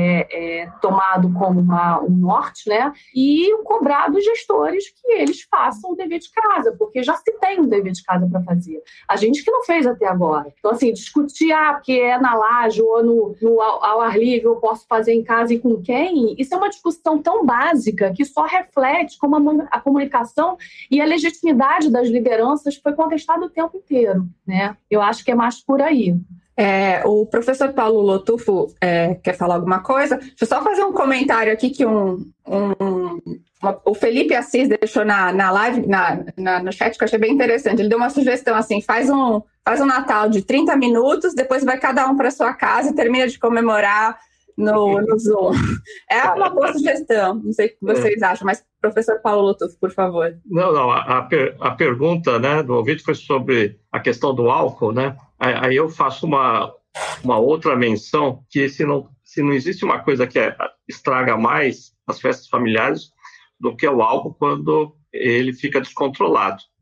é, é, tomado como uma, um norte, né, e cobrar dos gestores que eles façam o dever de casa, porque já se tem um dever de casa para fazer. A gente que não fez até agora. Então, assim, discutir, ah, porque é na laje ou no, no, ao, ao ar livre, eu posso fazer em casa e com quem? Isso é uma discussão tão básica que só reflete como a, a comunicação e a legitimidade das lideranças foi contestada o tempo inteiro, né? Eu acho que é mais por aí. É, o professor Paulo Lotufo é, quer falar alguma coisa? Deixa eu só fazer um comentário aqui que um, um, uma, o Felipe Assis deixou na, na live, na, na, no chat, que eu achei bem interessante. Ele deu uma sugestão assim, faz um, faz um Natal de trinta minutos, depois vai cada um para sua casa e termina de comemorar no, no Zoom. É uma boa sugestão, não sei o que vocês acham, mas professor Paulo Lotufo, por favor. Não, não, a, a, per, a pergunta, né, do ouvinte foi sobre a questão do álcool, né? Aí eu faço uma, uma outra menção, que se não, se não existe uma coisa que é, estraga mais as festas familiares do que o álcool quando ele fica descontrolado, né?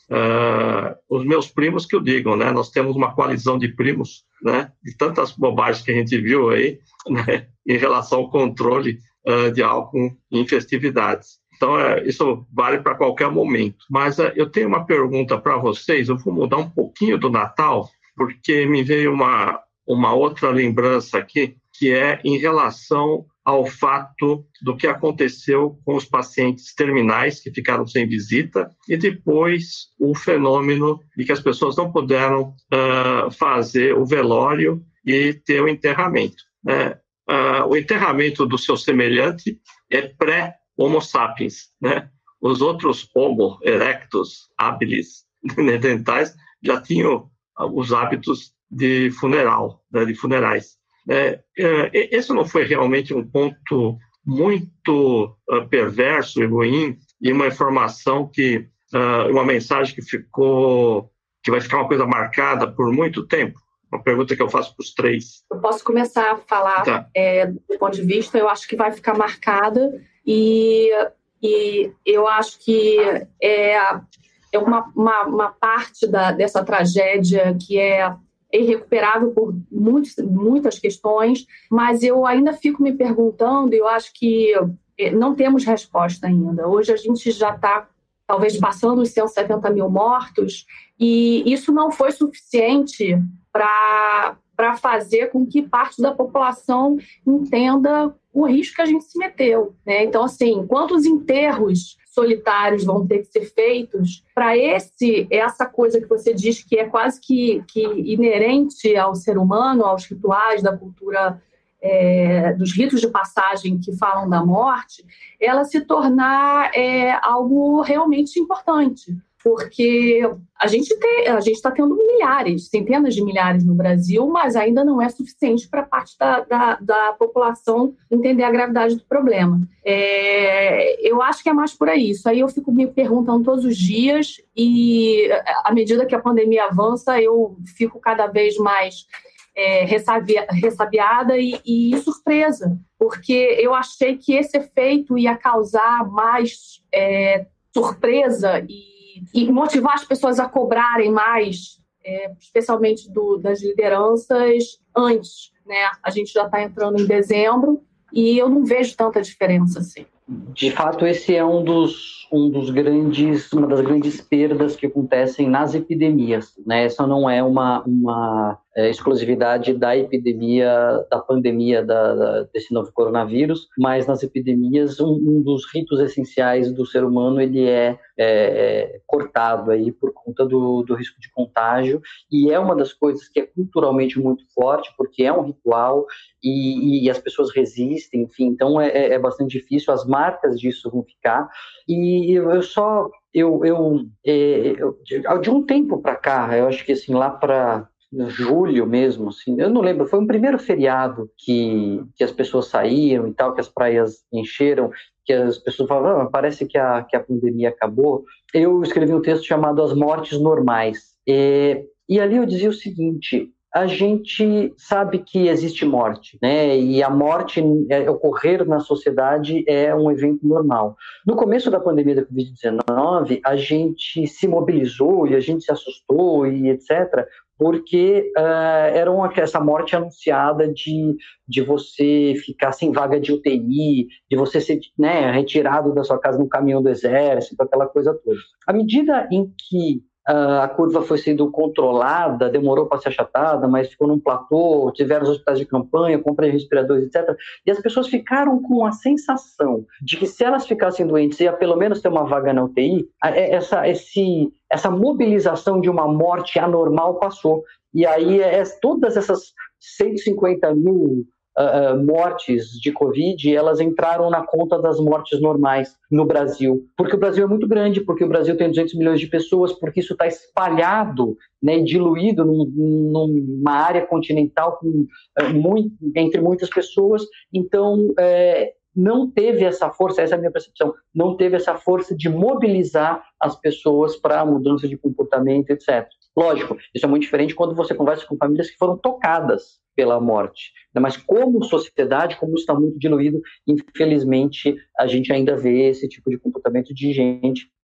Uh, os meus primos que o digam, né? Nós temos uma coalizão de primos, né? De tantas bobagens que a gente viu aí, né? Em relação ao controle uh, de álcool em festividades. Então, é, isso vale para qualquer momento. Mas uh, eu tenho uma pergunta para vocês. Eu vou mudar um pouquinho do Natal, porque me veio uma, uma outra lembrança aqui, que é em relação ao fato do que aconteceu com os pacientes terminais que ficaram sem visita e depois o fenômeno de que as pessoas não puderam uh, fazer o velório e ter o enterramento. Né? Uh, o enterramento do seu semelhante é pré-Homo sapiens. Né? Os outros Homo erectus, habilis, neandertais, já tinham os hábitos de funeral, né? De funerais. É, é, esse não foi realmente um ponto muito uh, perverso e ruim, e uma informação que, uh, uma mensagem que ficou, que vai ficar uma coisa marcada por muito tempo? Uma pergunta que eu faço para os três. Eu posso começar a falar tá. é, do ponto de vista, eu acho que vai ficar marcada, e, e eu acho que é, é uma, uma, uma parte da, dessa tragédia que é irrecuperável por muitos, muitas questões, mas eu ainda fico me perguntando, e eu acho que não temos resposta ainda. Hoje a gente já está, talvez, passando os cento e setenta mil mortos, e isso não foi suficiente para para fazer com que parte da população entenda o risco que a gente se meteu, né? Então, assim, quantos enterros solitários vão ter que ser feitos para esse essa coisa que você diz que é quase que, que inerente ao ser humano, aos rituais da cultura, é, dos ritos de passagem que falam da morte, ela se tornar é, algo realmente importante. Porque a gente tem, a gente está tendo milhares, centenas de milhares no Brasil, mas ainda não é suficiente para parte da, da, da população entender a gravidade do problema. É, eu acho que é mais por aí. Isso aí eu fico me perguntando todos os dias, e à medida que a pandemia avança, eu fico cada vez mais é, ressabia, ressabiada e, e surpresa, porque eu achei que esse efeito ia causar mais é, surpresa e e motivar as pessoas a cobrarem mais, é, especialmente do, das lideranças, antes, né? A gente já está entrando em dezembro e eu não vejo tanta diferença assim. De fato, esse é um dos, um dos grandes, uma das grandes perdas que acontecem nas epidemias, né? Essa não é uma, uma é, exclusividade da epidemia, da pandemia da, da, desse novo coronavírus, mas nas epidemias um, um dos ritos essenciais do ser humano ele é, é cortado aí por conta do, do risco de contágio, e é uma das coisas que é culturalmente muito forte, porque é um ritual e, e as pessoas resistem, enfim, então é, é bastante difícil, as marcas disso vão ficar, e eu só, eu, eu, eu de um tempo para cá, eu acho que assim, lá para julho mesmo, assim, eu não lembro, foi um primeiro feriado que, que as pessoas saíram e tal, que as praias encheram, que as pessoas falavam, ah, parece que a, que a pandemia acabou. Eu escrevi um texto chamado As Mortes Normais, e, e ali eu dizia o seguinte: a gente sabe que existe morte, né? E a morte é, ocorrer na sociedade é um evento normal. No começo da pandemia da covid dezenove, a gente se mobilizou e a gente se assustou e etcétera, porque uh, era uma, essa morte anunciada de, de você ficar sem vaga de U T I, de você ser, né, retirado da sua casa no caminhão do exército, aquela coisa toda. À medida em que Uh, a curva foi sendo controlada, demorou para ser achatada, mas ficou num platô, tiveram os hospitais de campanha, compra de respiradores, etcétera. E as pessoas ficaram com a sensação de que se elas ficassem doentes, ia pelo menos ter uma vaga na U T I, essa, esse, essa mobilização de uma morte anormal passou. E aí é, todas essas cento e cinquenta mil Uh, mortes de Covid, elas entraram na conta das mortes normais no Brasil, porque o Brasil é muito grande, porque o Brasil tem duzentos milhões de pessoas, porque isso está espalhado, né, diluído num, numa área continental com, uh, muito, entre muitas pessoas, então é, não teve essa força, essa é a minha percepção, não teve essa força de mobilizar as pessoas para a mudança de comportamento, etcétera. Lógico, isso é muito diferente quando você conversa com famílias que foram tocadas pela morte. Mas como sociedade, como isso está muito diluído, infelizmente a gente ainda vê esse tipo de comportamento de gente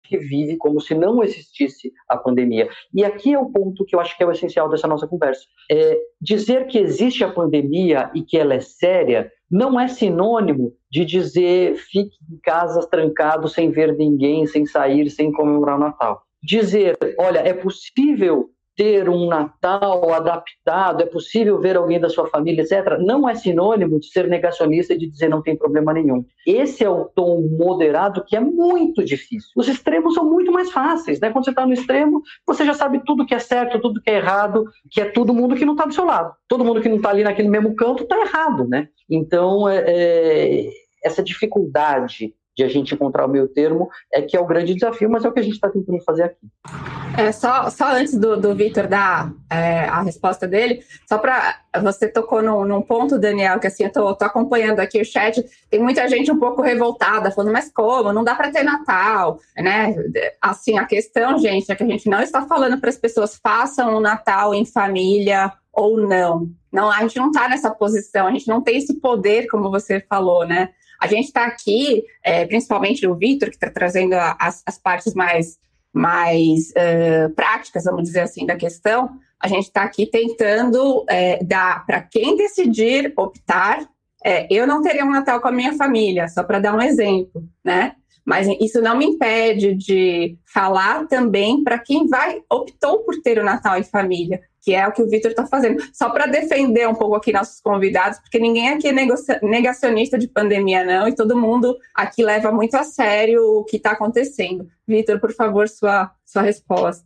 vive como se não existisse a pandemia. E aqui é o ponto que eu acho que é o essencial dessa nossa conversa. É dizer que existe a pandemia e que ela é séria não é sinônimo de dizer fique em casa trancado, sem ver ninguém, sem sair, sem comemorar o Natal. Dizer, olha, é possível ter um Natal adaptado, é possível ver alguém da sua família, etcétera, não é sinônimo de ser negacionista e de dizer não tem problema nenhum. Esse é o tom moderado que é muito difícil. Os extremos são muito mais fáceis, né? Quando você está no extremo, você já sabe tudo que é certo, tudo que é errado, que é todo mundo que não está do seu lado. Todo mundo que não está ali naquele mesmo canto está errado, né? Então, é, é, essa dificuldade de a gente encontrar o meio termo é que é o grande desafio, mas é o que a gente está tentando fazer aqui. É, só, só antes do, do Vitor dar é, a resposta dele, só para você tocou num, num ponto, Daniel, que assim, eu tô, tô acompanhando aqui o chat, tem muita gente um pouco revoltada, falando, mas como? Não dá para ter Natal, né? Assim, a questão, gente, é que a gente não está falando para as pessoas façam o Natal em família ou não. Não, a gente não está nessa posição, a gente não tem esse poder, como você falou, né? A gente está aqui, é, principalmente o Vitor, que está trazendo a, as, as partes mais, mais uh, práticas, vamos dizer assim, da questão. A gente está aqui tentando é, dar para quem decidir optar. É, eu não teria um Natal com a minha família, só para dar um exemplo, né? Mas isso não me impede de falar também para quem vai optou por ter o Natal em família, que é o que o Vitor está fazendo. Só para defender um pouco aqui nossos convidados, porque ninguém aqui é negacionista de pandemia, não, e todo mundo aqui leva muito a sério o que está acontecendo. Vitor, por favor, sua, sua resposta.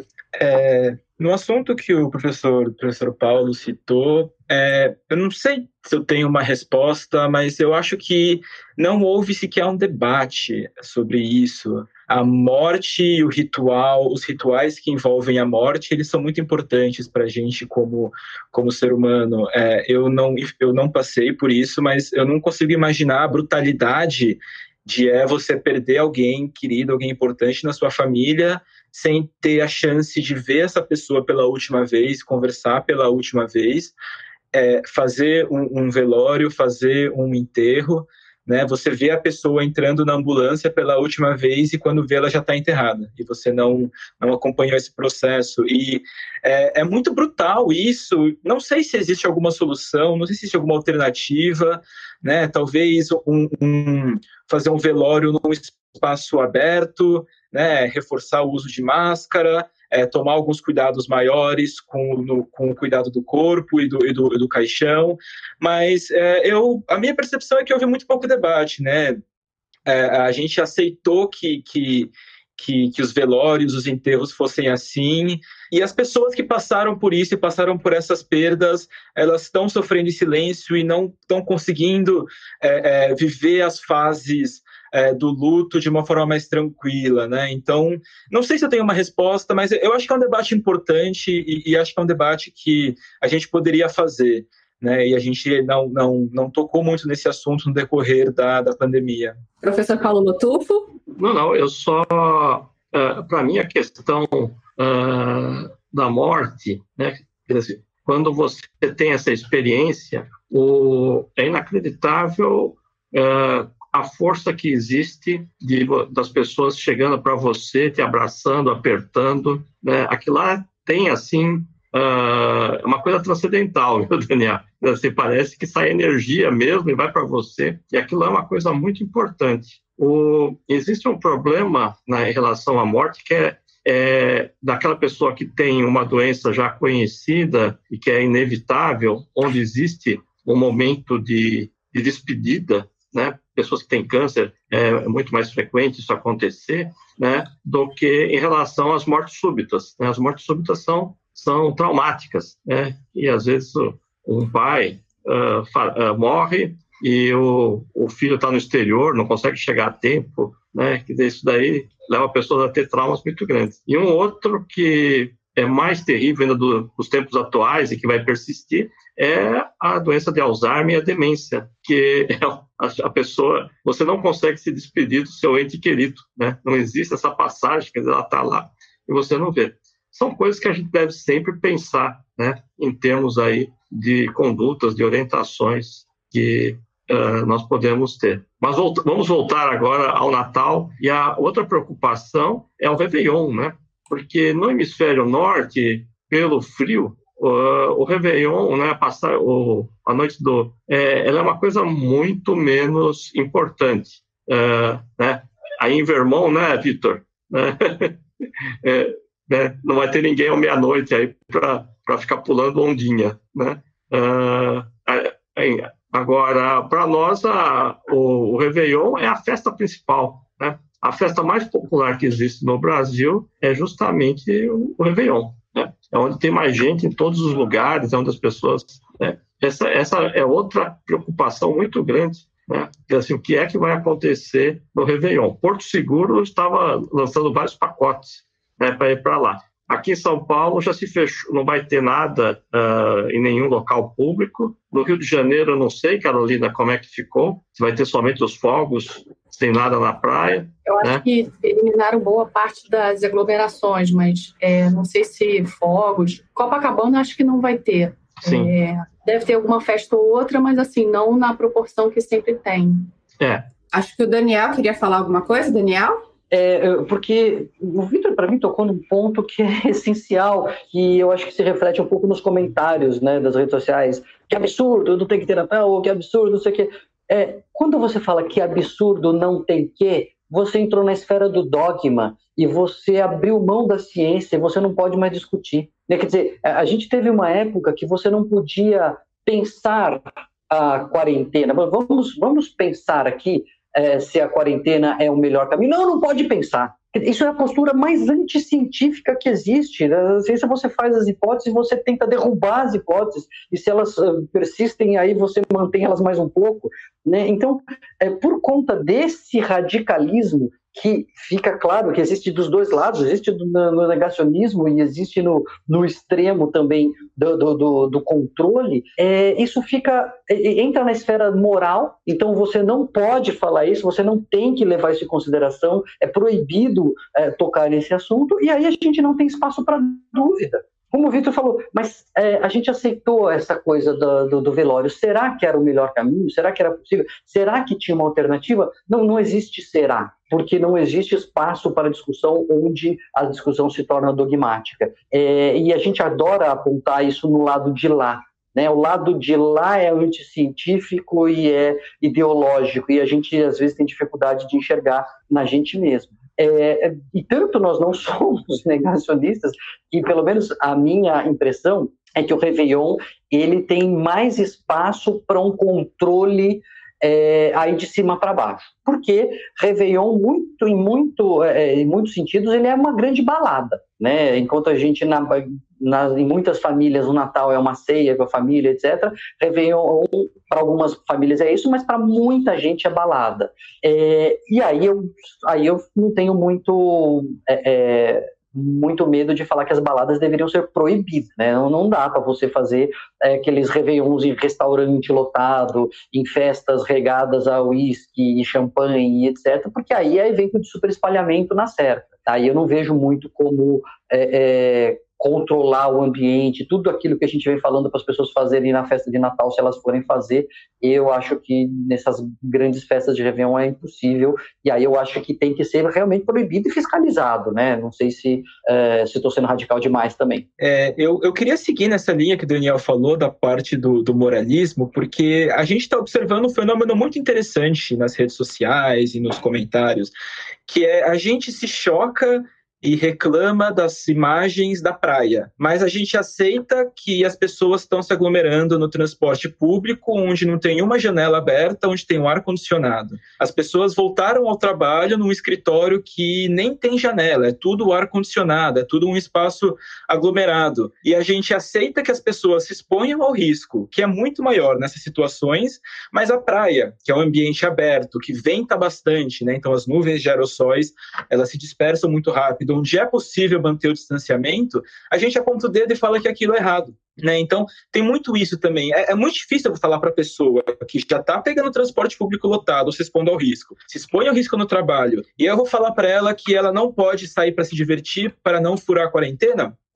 É, no assunto que o professor, o professor Paulo citou, é, eu não sei se eu tenho uma resposta, mas eu acho que não houve sequer um debate sobre isso. A morte e o ritual, os rituais que envolvem a morte, eles são muito importantes para a gente como, como ser humano. É, eu, não, eu não passei por isso, mas eu não consigo imaginar a brutalidade de é você perder alguém querido, alguém importante na sua família, sem ter a chance de ver essa pessoa pela última vez, conversar pela última vez, é, fazer um, um velório, fazer um enterro, né? Você vê a pessoa entrando na ambulância pela última vez e quando vê ela já está enterrada e você não, não acompanhou esse processo e é, é muito brutal isso. Não sei se existe alguma solução, não sei se existe alguma alternativa, né? Talvez um, um, fazer um velório num espaço aberto, né? Reforçar o uso de máscara, é, tomar alguns cuidados maiores com, no, com o cuidado do corpo e do, e do, e do caixão, mas é, eu, a minha percepção é que houve muito pouco debate, né? É, a gente aceitou que, que, que, que os velórios, os enterros fossem assim, e as pessoas que passaram por isso e passaram por essas perdas, elas estão sofrendo em silêncio e não estão conseguindo é, é, viver as fases É, do luto de uma forma mais tranquila, né? Então, não sei se eu tenho uma resposta, mas eu acho que é um debate importante e, e acho que é um debate que a gente poderia fazer, né? E a gente não, não, não tocou muito nesse assunto no decorrer da, da pandemia. Professor Paulo Lotufo? Não, não, eu só... Uh, para mim, a questão uh, da morte, né? Quer dizer, quando você tem essa experiência, o, é inacreditável... Uh, a força que existe de, das pessoas chegando para você, te abraçando, apertando, né? Aquilo lá tem, assim, uh, uma coisa transcendental, viu, Daniel? Assim, parece que sai energia mesmo e vai para você, e aquilo é uma coisa muito importante. O, existe um problema na, em relação à morte, que é, é daquela pessoa que tem uma doença já conhecida e que é inevitável, onde existe um momento de, de despedida, né? Pessoas que têm câncer, é muito mais frequente isso acontecer, né, do que em relação às mortes súbitas, né? As mortes súbitas são, são traumáticas, né? E às vezes um pai uh, uh, morre e o, o filho está no exterior, não consegue chegar a tempo, né? Que isso daí leva a pessoa a ter traumas muito grandes. E um outro que é mais terrível ainda do, dos tempos atuais e que vai persistir é a doença de Alzheimer e a demência, que é a, a pessoa, você não consegue se despedir do seu ente querido, né? Não existe essa passagem, quer dizer, ela está lá e você não vê. São coisas que a gente deve sempre pensar, né? Em termos aí de condutas, de orientações que uh, nós podemos ter. Mas volt- vamos voltar agora ao Natal, e a outra preocupação é o Réveillon, né? Porque no hemisfério norte, pelo frio, uh, o Réveillon, né, passar o, a noite do... É, ela é uma coisa muito menos importante. Uh, né? Aí em Vermont, né, Vitor? Né? é, né? Não vai ter ninguém à meia-noite aí para ficar pulando ondinha, né? Uh, aí, agora, para nós, a, o, o Réveillon é a festa principal, né? A festa mais popular que existe no Brasil é justamente o, o Réveillon, né? É onde tem mais gente em todos os lugares, é onde as pessoas... Né? Essa, essa é outra preocupação muito grande, né? Que, assim, o que é que vai acontecer no Réveillon? Porto Seguro estava lançando vários pacotes, né, para ir para lá. Aqui em São Paulo já se fechou, não vai ter nada uh, em nenhum local público. No Rio de Janeiro, eu não sei, Carolina, como é que ficou. Se vai ter somente os fogos, sem nada na praia. Eu acho né? que eliminaram boa parte das aglomerações, mas é, não sei se fogos. Copacabana, acho que não vai ter. Sim. É, deve ter alguma festa ou outra, mas assim, não na proporção que sempre tem. É. Acho que o Daniel queria falar alguma coisa, Daniel? É, porque o Vitor, para mim, tocou num ponto que é essencial, que eu acho que se reflete um pouco nos comentários, né, das redes sociais. Que absurdo, não tem que ter Natal, que absurdo, não sei o quê. É, quando você fala que absurdo não tem que, você entrou na esfera do dogma e você abriu mão da ciência e você não pode mais discutir. Né? Quer dizer, a gente teve uma época que você não podia pensar a quarentena. Vamos, vamos pensar aqui É, se a quarentena é o melhor caminho. Não, não pode pensar. Isso é a postura mais anticientífica que existe. Na ciência você faz as hipóteses e você tenta derrubar as hipóteses, e se elas uh, persistem, aí você mantém elas mais um pouco. Né? Então, é, por conta desse radicalismo, que fica claro que existe dos dois lados, existe no negacionismo e existe no, no extremo também do, do, do controle, é, isso fica, entra na esfera moral, então você não pode falar isso, você não tem que levar isso em consideração, é proibido é, tocar nesse assunto, e aí a gente não tem espaço para dúvida. Como o Vitor falou, mas é, a gente aceitou essa coisa do, do, do velório. Será que era o melhor caminho? Será que era possível? Será que tinha uma alternativa? Não, não existe será, porque não existe espaço para discussão onde a discussão se torna dogmática. É, e a gente adora apontar isso no lado de lá. Né? O lado de lá é anticientífico e é ideológico, e a gente às vezes tem dificuldade de enxergar na gente mesmo. É, e tanto nós não somos negacionistas, que pelo menos a minha impressão é que o Réveillon ele tem mais espaço para um controle é, aí de cima para baixo. Porque Réveillon, muito, em, muito, é, em muitos sentidos, ele é uma grande balada. Né? Enquanto a gente, na, na, em muitas famílias, o Natal é uma ceia com a família, etcétera. Réveillon, para algumas famílias é isso, mas para muita gente é balada. É, e aí eu, aí eu não tenho muito... É, é, muito medo de falar que as baladas deveriam ser proibidas, né? Não, não dá para você fazer é, aqueles réveillons em restaurante lotado, em festas regadas a uísque e champanhe, etcétera, porque aí é evento de super espalhamento na certa. Aí eu não vejo muito como é, é, controlar o ambiente, tudo aquilo que a gente vem falando para as pessoas fazerem na festa de Natal, se elas forem fazer, eu acho que nessas grandes festas de Réveillon é impossível, e aí eu acho que tem que ser realmente proibido e fiscalizado, né? Não sei se é, se estou sendo radical demais também. É, eu, eu queria seguir nessa linha que o Daniel falou, da parte do, do moralismo, porque a gente está observando um fenômeno muito interessante nas redes sociais e nos comentários, que é a gente se choca e reclama das imagens da praia, mas a gente aceita que as pessoas estão se aglomerando no transporte público, onde não tem uma janela aberta, onde tem um ar-condicionado. As pessoas voltaram ao trabalho num escritório que nem tem janela, é tudo ar-condicionado, é tudo um espaço aglomerado. E a gente aceita que as pessoas se exponham ao risco, que é muito maior nessas situações, mas a praia, que é um ambiente aberto, que venta bastante, né? Então as nuvens de aerossóis, elas se dispersam muito rápido, onde é possível manter o distanciamento, a gente aponta o dedo e fala que aquilo é errado. Né? Então, tem muito isso também. É, é muito difícil eu falar para a pessoa que já está pegando transporte público lotado, se expondo ao risco, se expõe ao risco no trabalho, e eu vou falar para ela que ela não pode sair para se divertir, para não furar a quarentena.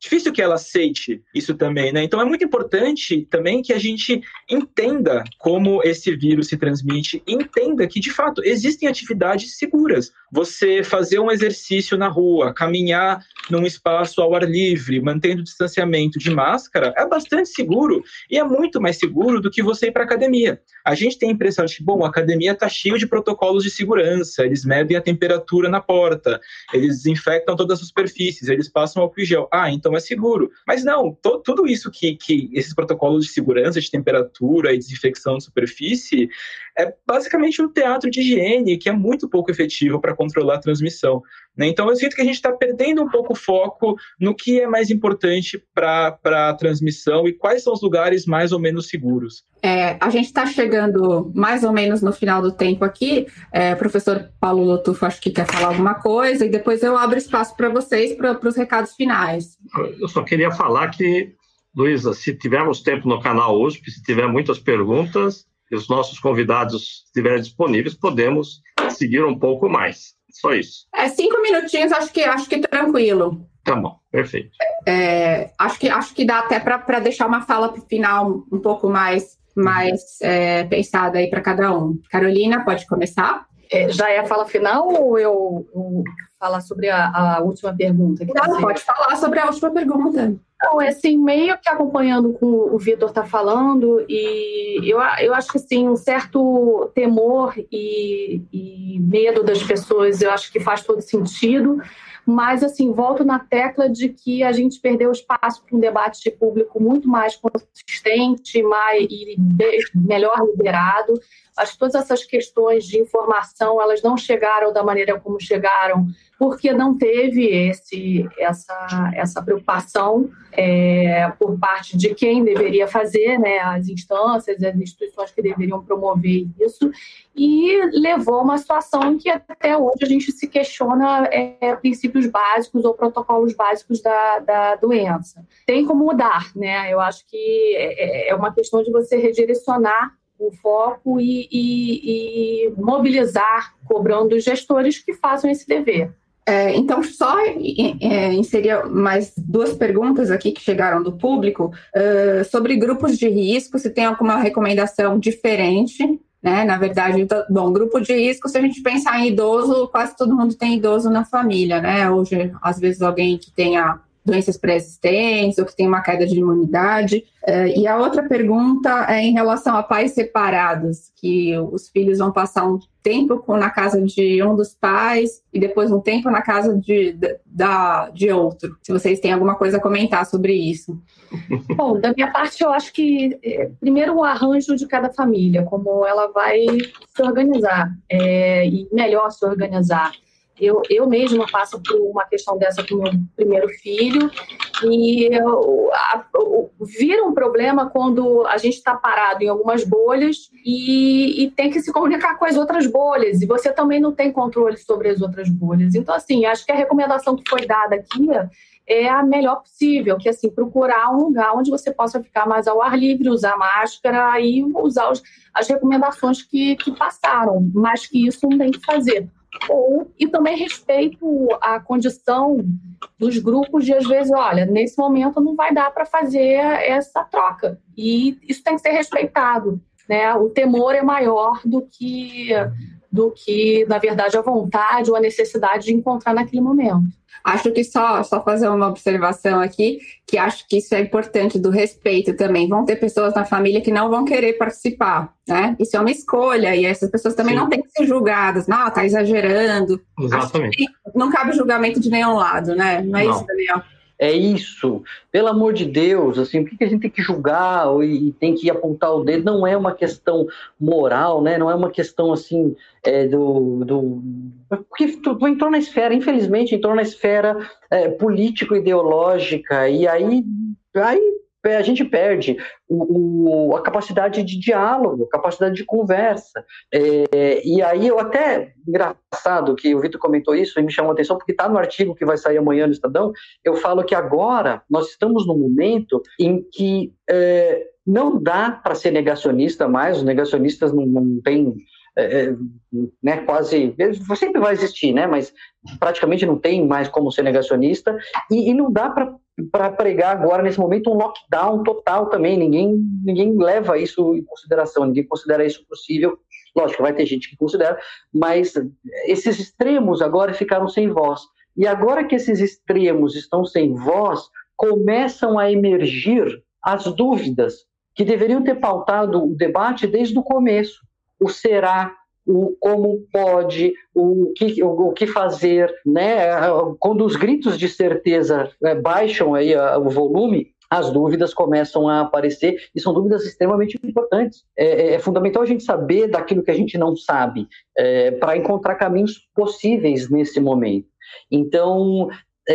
difícil que ela aceite isso também, né? Então é muito importante também que a gente entenda como esse vírus se transmite, entenda que, de fato, existem atividades seguras. Você fazer um exercício na rua, caminhar num espaço ao ar livre, mantendo o distanciamento de máscara, é bastante seguro e é muito mais seguro do que você ir para a academia. A gente tem a impressão de que, bom, a academia está cheia de protocolos de segurança, eles medem a temperatura na porta, eles desinfectam todas as superfícies, eles passam álcool em gel. Ah, então é seguro. Mas não, to, tudo isso que, que esses protocolos de segurança, de temperatura e desinfecção de superfície, é basicamente um teatro de higiene que é muito pouco efetivo para controlar a transmissão, né? Então eu sinto que a gente está perdendo um pouco o foco no que é mais importante para a transmissão e quais são os lugares mais ou menos seguros. É, a gente está chegando mais ou menos no final do tempo aqui. É, professor Paulo Lotufo, acho que quer falar alguma coisa, e depois eu abro espaço para vocês, para os recados finais. Eu só queria falar que, Luísa, se tivermos tempo no canal U S P, se tiver muitas perguntas, e os nossos convidados estiverem disponíveis, podemos seguir um pouco mais. Só isso. É, cinco minutinhos, acho que, acho que tranquilo. Tá bom, perfeito. É, acho, que, acho que dá até para deixar uma fala final um pouco mais, mais é, pensada aí para cada um. Carolina, pode começar? É, já é a fala final ou eu, eu falar sobre a, a última pergunta? Que Não, pode falar sobre a última pergunta. Então, é assim, meio que acompanhando com o Vitor está falando, e eu, eu acho que assim, um certo temor e, e medo das pessoas, eu acho que faz todo sentido, mas assim, volto na tecla de que a gente perdeu espaço para um debate público muito mais consistente mais, e melhor liberado. Acho que todas essas questões de informação, elas não chegaram da maneira como chegaram, porque não teve esse, essa, essa preocupação é, por parte de quem deveria fazer, né, as instâncias, as instituições que deveriam promover isso, e levou a uma situação em que até hoje a gente se questiona é, princípios básicos ou protocolos básicos da, da doença. Tem como mudar, né? Eu acho que é, é uma questão de você redirecionar o foco e, e, e mobilizar, cobrando os gestores que façam esse dever. É, então, só é, inserir mais duas perguntas aqui que chegaram do público uh, sobre grupos de risco, se tem alguma recomendação diferente, né? Na verdade, bom, grupo de risco, se a gente pensar em idoso, quase todo mundo tem idoso na família, né? Hoje, às vezes, alguém que tenha doenças pré-existentes ou que tem uma queda de imunidade. Uh, e a outra pergunta é em relação a pais separados, que os filhos vão passar um tempo na casa de um dos pais e depois um tempo na casa de, de, da, de outro. Se vocês têm alguma coisa a comentar sobre isso. Bom, da minha parte, eu acho que, é, primeiro, o arranjo de cada família, como ela vai se organizar é, e melhor se organizar. Eu, eu mesma passo por uma questão dessa com o meu primeiro filho e eu, a, eu, vira um problema quando a gente está parado em algumas bolhas e, e tem que se comunicar com as outras bolhas e você também não tem controle sobre as outras bolhas. Então, assim, acho que a recomendação que foi dada aqui é a melhor possível, que assim, procurar um lugar onde você possa ficar mais ao ar livre, usar máscara e usar os, as recomendações que, que passaram, mas que isso não tem que fazer. Ou, e também respeito a condição dos grupos de, às vezes, olha, nesse momento não vai dar para fazer essa troca. E isso tem que ser respeitado, né? O temor é maior do que, do que, na verdade, a vontade ou a necessidade de encontrar naquele momento. Acho que só, só fazer uma observação aqui, que acho que isso é importante, do respeito também. Vão ter pessoas na família que não vão querer participar, né? Isso é uma escolha, e essas pessoas também Sim. não têm que ser julgadas. Não, tá exagerando. Exatamente. Não cabe julgamento de nenhum lado, né? Não é não. isso, Daniel? É isso, pelo amor de Deus, assim, por que a gente tem que julgar e tem que apontar o dedo? Não é uma questão moral, né? Não é uma questão assim é, do, do... Porque tu, tu entrou na esfera, infelizmente, entrou na esfera é, político-ideológica e aí, aí a gente perde o, o, a capacidade de diálogo, a capacidade de conversa. É, e aí eu até, engraçado que o Vitor comentou isso e me chamou a atenção, porque está no artigo que vai sair amanhã no Estadão, eu falo que agora nós estamos num momento em que é, não dá para ser negacionista mais, os negacionistas não, não têm... É, né, quase, sempre vai existir, né, mas praticamente não tem mais como ser negacionista, e, e não dá para para pregar agora, nesse momento, um lockdown total também. Ninguém, ninguém leva isso em consideração, ninguém considera isso possível. Lógico, vai ter gente que considera, mas esses extremos agora ficaram sem voz. E agora que esses extremos estão sem voz, começam a emergir as dúvidas que deveriam ter pautado o debate desde o começo. O será, o como pode, o que, o, o que fazer, né? Quando os gritos de certeza é, baixam aí a, o volume, as dúvidas começam a aparecer, e são dúvidas extremamente importantes. É, é fundamental a gente saber daquilo que a gente não sabe, é, para encontrar caminhos possíveis nesse momento. Então,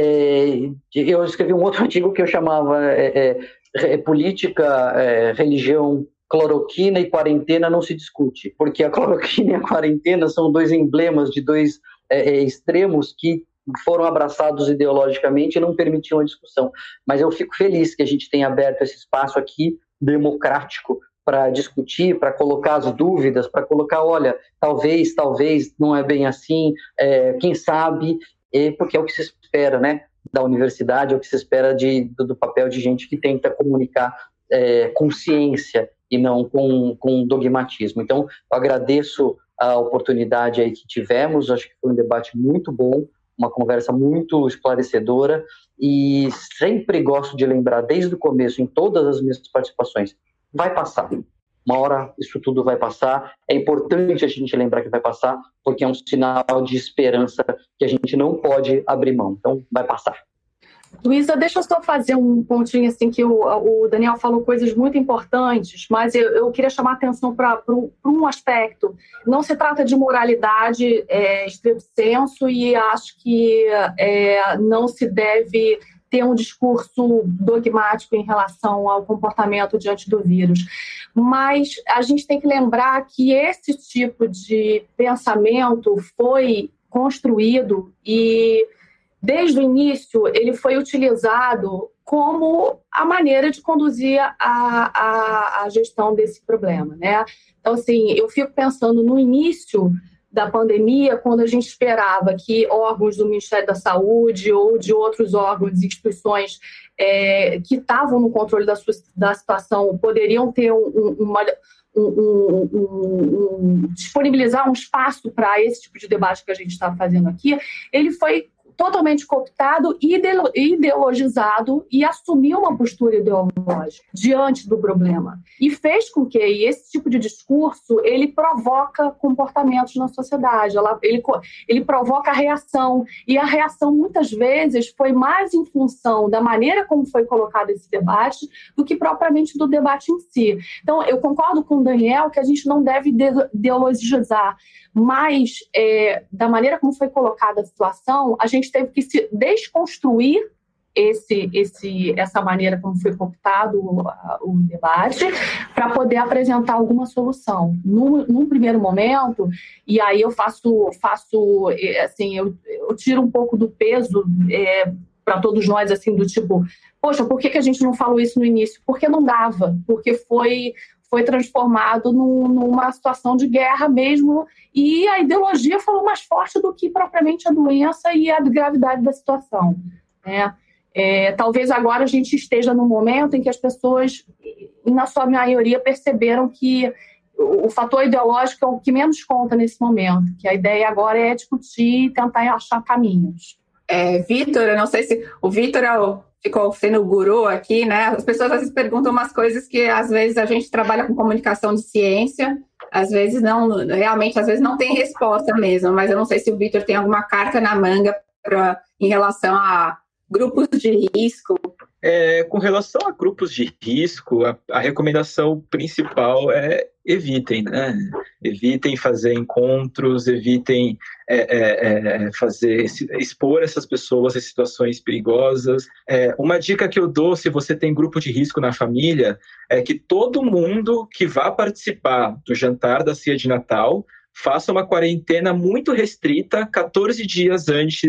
é, eu escrevi um outro artigo que eu chamava é, é, Política, é, Religião, Cloroquina e Quarentena não se discute, porque a cloroquina e a quarentena são dois emblemas de dois é, é, extremos que foram abraçados ideologicamente e não permitiam a discussão. Mas eu fico feliz que a gente tenha aberto esse espaço aqui, democrático, para discutir, para colocar as dúvidas, para colocar, olha, talvez, talvez, não é bem assim, é, quem sabe, é, porque é o que se espera, né, da universidade, é o que se espera de, do, do papel de gente que tenta comunicar é, com ciência e não com, com dogmatismo. Então, eu agradeço a oportunidade aí que tivemos, acho que foi um debate muito bom, uma conversa muito esclarecedora, e sempre gosto de lembrar, desde o começo, em todas as minhas participações, vai passar. Uma hora isso tudo vai passar. É importante a gente lembrar que vai passar, porque é um sinal de esperança que a gente não pode abrir mão. Então, vai passar. Luísa, deixa eu só fazer um pontinho, assim, que o, o Daniel falou coisas muito importantes, mas eu, eu queria chamar a atenção para um aspecto. Não se trata de moralidade é, estrito senso, e acho que é, não se deve ter um discurso dogmático em relação ao comportamento diante do vírus. Mas a gente tem que lembrar que esse tipo de pensamento foi construído e, desde o início, ele foi utilizado como a maneira de conduzir a, a, a gestão desse problema, né? Então, assim, eu fico pensando no início da pandemia, quando a gente esperava que órgãos do Ministério da Saúde ou de outros órgãos e instituições é, que estavam no controle da, sua, da situação poderiam ter um, uma... Um, um, um, um, disponibilizar um espaço para esse tipo de debate que a gente está fazendo aqui, ele foi totalmente cooptado e ideologizado e assumiu uma postura ideológica diante do problema. E fez com que esse tipo de discurso, ele provoca comportamentos na sociedade, ela, ele, ele provoca a reação, e a reação muitas vezes foi mais em função da maneira como foi colocado esse debate do que propriamente do debate em si. Então, eu concordo com o Daniel que a gente não deve ideologizar, mas é, da maneira como foi colocada a situação, a gente teve que se desconstruir esse, esse, essa maneira como foi cooptado o, o debate para poder apresentar alguma solução. Num, num primeiro momento, e aí eu faço, faço assim, eu, eu tiro um pouco do peso é, para todos nós, assim, do tipo, poxa, por que, que a gente não falou isso no início? Porque não dava, porque foi... foi transformado num, numa situação de guerra mesmo, e a ideologia falou mais forte do que propriamente a doença e a gravidade da situação, né? É, talvez agora a gente esteja num momento em que as pessoas, na sua maioria, perceberam que o, o fator ideológico é o que menos conta nesse momento, que a ideia agora é discutir e tentar achar caminhos. É, Vitor, eu não sei se... O Vitor é o... ficou sendo o guru aqui, né? As pessoas às vezes perguntam umas coisas que às vezes a gente trabalha com comunicação de ciência, às vezes não, realmente às vezes não tem resposta mesmo, mas eu não sei se o Vitor tem alguma carta na manga pra, em relação a grupos de risco. É, com relação a grupos de risco, a, a recomendação principal é evitem, né? Evitem fazer encontros, evitem é, é, é, fazer, expor essas pessoas em situações perigosas. É, uma dica que eu dou, se você tem grupo de risco na família, é que todo mundo que vá participar do jantar da ceia de Natal faça uma quarentena muito restrita, quatorze dias antes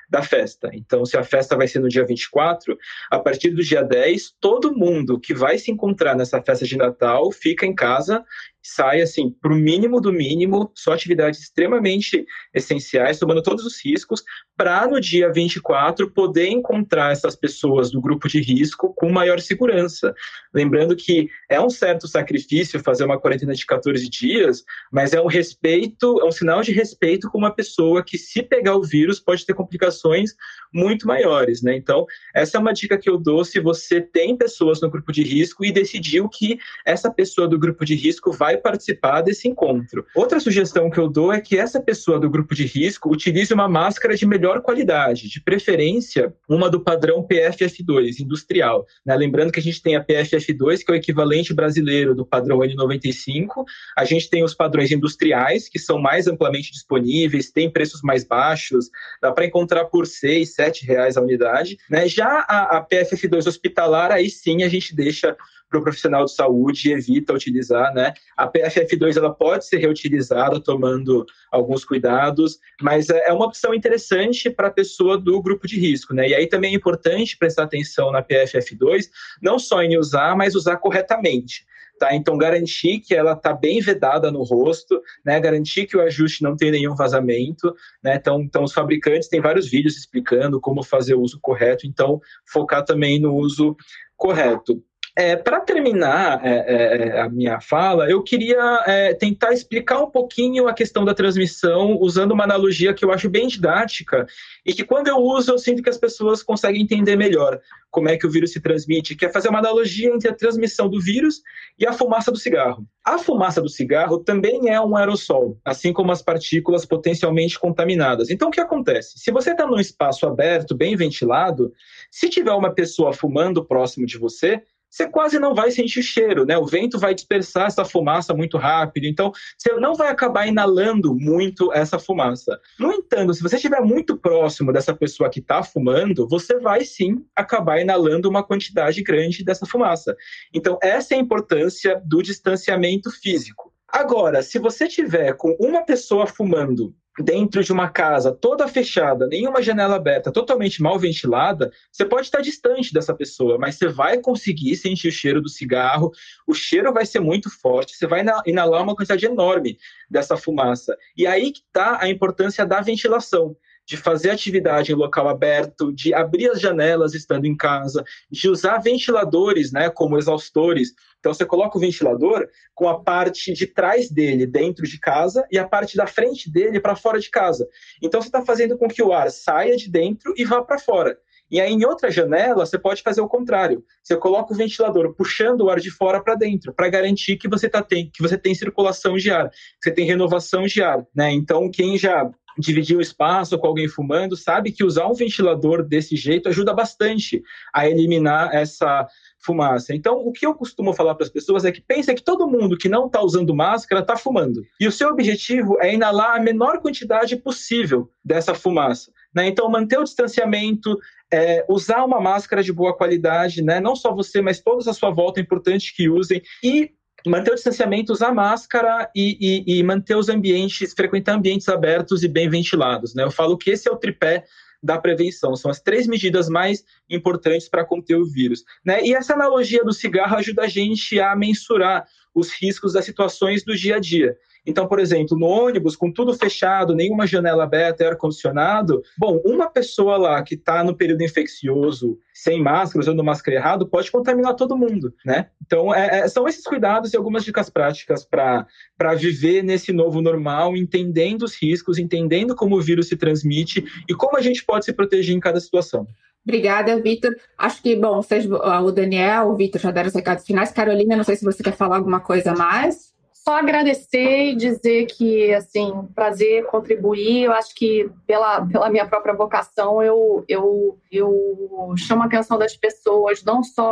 da festa. Então, se a festa vai ser no dia vinte e quatro, a partir do dia dez, todo mundo que vai se encontrar nessa festa de Natal fica em casa, sai assim, para o mínimo do mínimo, só atividades extremamente essenciais, tomando todos os riscos, para no dia vinte e quatro poder encontrar essas pessoas do grupo de risco com maior segurança. Lembrando que é um certo sacrifício fazer uma quarentena de quatorze dias, mas é um respeito, é um sinal de respeito com uma pessoa que, se pegar o vírus, pode ter complicações muito maiores, né? Então, essa é uma dica que eu dou se você tem pessoas no grupo de risco e decidiu que essa pessoa do grupo de risco vai participar desse encontro. Outra sugestão que eu dou é que essa pessoa do grupo de risco utilize uma máscara de melhor qualidade, de preferência uma do padrão P F F dois, industrial, né? Lembrando que a gente tem a P F F dois, que é o equivalente brasileiro do padrão N noventa e cinco, a gente tem os padrões industriais, que são mais amplamente disponíveis, tem preços mais baixos, dá para encontrar por seis, sete reais a unidade, né? Já a, a P F F dois hospitalar, aí sim a gente deixa para o profissional de saúde e evita utilizar, né? A P F F dois ela pode ser reutilizada tomando alguns cuidados, mas é uma opção interessante para a pessoa do grupo de risco, né? E aí também é importante prestar atenção na P F F dois, não só em usar, mas usar corretamente. Tá? Então, garantir que ela está bem vedada no rosto, né? Garantir que o ajuste não tem nenhum vazamento, né? Então, então, os fabricantes têm vários vídeos explicando como fazer o uso correto, então, focar também no uso correto. É, para terminar é, é, a minha fala, eu queria é, tentar explicar um pouquinho a questão da transmissão usando uma analogia que eu acho bem didática e que, quando eu uso, eu sinto que as pessoas conseguem entender melhor como é que o vírus se transmite, que é fazer uma analogia entre a transmissão do vírus e a fumaça do cigarro. A fumaça do cigarro também é um aerossol, assim como as partículas potencialmente contaminadas. Então, o que acontece? Se você está num espaço aberto, bem ventilado, se tiver uma pessoa fumando próximo de você, você quase não vai sentir cheiro, né? O vento vai dispersar essa fumaça muito rápido, então você não vai acabar inalando muito essa fumaça. No entanto, se você estiver muito próximo dessa pessoa que está fumando, você vai sim acabar inalando uma quantidade grande dessa fumaça. Então, essa é a importância do distanciamento físico. Agora, se você tiver com uma pessoa fumando dentro de uma casa toda fechada, nenhuma janela aberta, totalmente mal ventilada, você pode estar distante dessa pessoa, mas você vai conseguir sentir o cheiro do cigarro, o cheiro vai ser muito forte, você vai inalar uma quantidade enorme dessa fumaça. E aí que está a importância da ventilação, de fazer atividade em local aberto, de abrir as janelas estando em casa, de usar ventiladores, né, como exaustores. Então, você coloca o ventilador com a parte de trás dele dentro de casa e a parte da frente dele para fora de casa. Então, você está fazendo com que o ar saia de dentro e vá para fora. E aí, em outra janela, você pode fazer o contrário. Você coloca o ventilador puxando o ar de fora para dentro, para garantir que você, tá, tem, que você tem circulação de ar, que você tem renovação de ar, né? Então, quem já dividir o espaço com alguém fumando, sabe que usar um ventilador desse jeito ajuda bastante a eliminar essa fumaça. Então, o que eu costumo falar para as pessoas é que pensa que todo mundo que não está usando máscara está fumando. E o seu objetivo é inalar a menor quantidade possível dessa fumaça, né? Então, manter o distanciamento, é, usar uma máscara de boa qualidade, né? Não só você, mas todos à sua volta, é importante que usem. E manter o distanciamento, usar máscara e, e, e manter os ambientes, frequentar ambientes abertos e bem ventilados, né? Eu falo que esse é o tripé da prevenção, são as três medidas mais importantes para conter o vírus, né? E essa analogia do cigarro ajuda a gente a mensurar os riscos das situações do dia a dia. Então, por exemplo, no ônibus, com tudo fechado, nenhuma janela aberta, ar-condicionado, bom, uma pessoa lá que está no período infeccioso, sem máscara, usando máscara errado, pode contaminar todo mundo, né? Então, é, é, são esses cuidados e algumas dicas práticas para para viver nesse novo normal, entendendo os riscos, entendendo como o vírus se transmite e como a gente pode se proteger em cada situação. Obrigada, Vitor. Acho que, bom, vocês, o Daniel, o Vitor já deram os recados finais. Carolina, não sei se você quer falar alguma coisa a mais. Só agradecer e dizer que, assim, prazer contribuir. Eu acho que, pela, pela minha própria vocação, eu, eu, eu chamo a atenção das pessoas, não só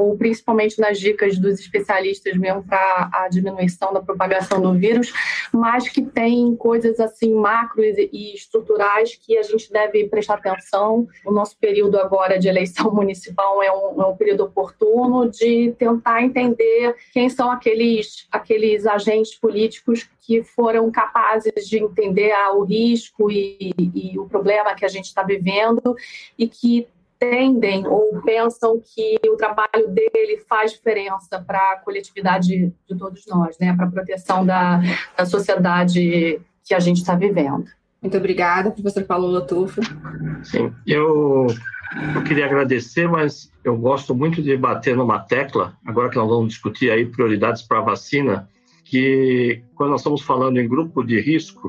ou principalmente nas dicas dos especialistas mesmo para a diminuição da propagação do vírus, mas que tem coisas assim macro e estruturais que a gente deve prestar atenção. O nosso período agora de eleição municipal é um, é um período oportuno de tentar entender quem são aqueles, aqueles agentes políticos que foram capazes de entender ah, o risco e, e o problema que a gente está vivendo e que entendem ou pensam que o trabalho dele faz diferença para a coletividade de todos nós, né? Para a proteção da, da sociedade que a gente está vivendo. Muito obrigada, professor Paulo Lotufo. Sim, eu, eu queria agradecer, mas eu gosto muito de bater numa tecla, agora que nós vamos discutir aí prioridades para a vacina, que quando nós estamos falando em grupo de risco,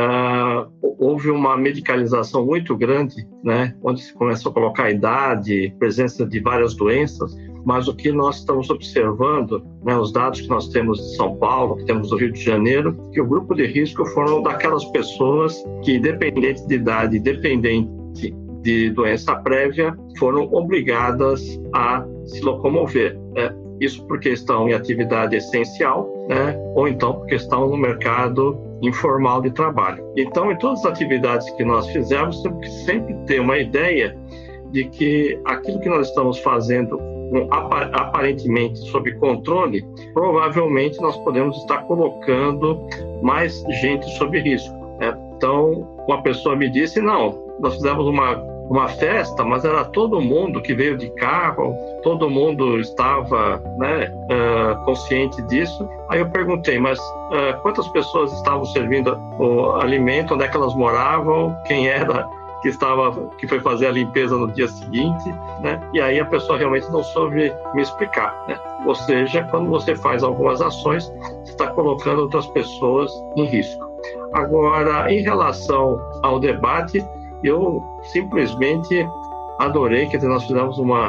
uh, houve uma medicalização muito grande, né, onde se começou a colocar idade, presença de várias doenças, mas o que nós estamos observando, né, os dados que nós temos de São Paulo, que temos do Rio de Janeiro, que o grupo de risco foram daquelas pessoas que, independente de idade, independente de doença prévia, foram obrigadas a se locomover, né? Isso porque estão em atividade essencial, né? Ou então porque estão no mercado informal de trabalho. Então, em todas as atividades que nós fizemos, temos que sempre ter uma ideia de que aquilo que nós estamos fazendo aparentemente sob controle, provavelmente nós podemos estar colocando mais gente sob risco, né? Então, uma pessoa me disse, não, nós fizemos uma uma festa, mas era todo mundo que veio de carro, todo mundo estava, né, uh, consciente disso. Aí eu perguntei, mas uh, quantas pessoas estavam servindo o alimento, onde é que elas moravam, quem era que estava, que foi fazer a limpeza no dia seguinte, né? E aí a pessoa realmente não soube me explicar, né? Ou seja, quando você faz algumas ações, você está colocando outras pessoas em risco. Agora, em relação ao debate, eu simplesmente adorei que nós fizemos uma,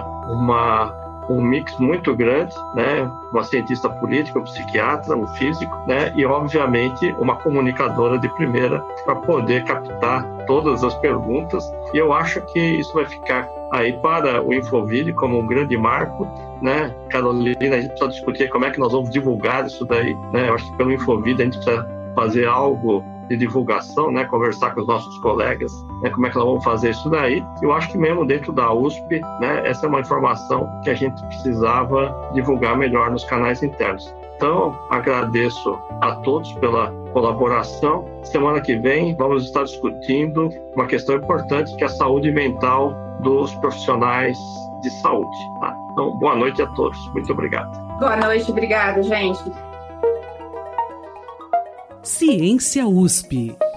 uma, um mix muito grande, né? Uma cientista política, um psiquiatra, um físico, né? E, obviamente, uma comunicadora de primeira para poder captar todas as perguntas. E eu acho que isso vai ficar aí para o Infovide como um grande marco, né? Carolina, a gente precisa discutir como é que nós vamos divulgar isso daí, né? Eu acho que pelo Infovide a gente precisa fazer algo de divulgação, né, conversar com os nossos colegas, né, como é que nós vamos fazer isso daí. Eu acho que mesmo dentro da U S P, né, essa é uma informação que a gente precisava divulgar melhor nos canais internos. Então, agradeço a todos pela colaboração. Semana que vem vamos estar discutindo uma questão importante, que é a saúde mental dos profissionais de saúde. Tá? Então, boa noite a todos. Muito obrigado. Boa noite, obrigada, gente. Ciência U S P.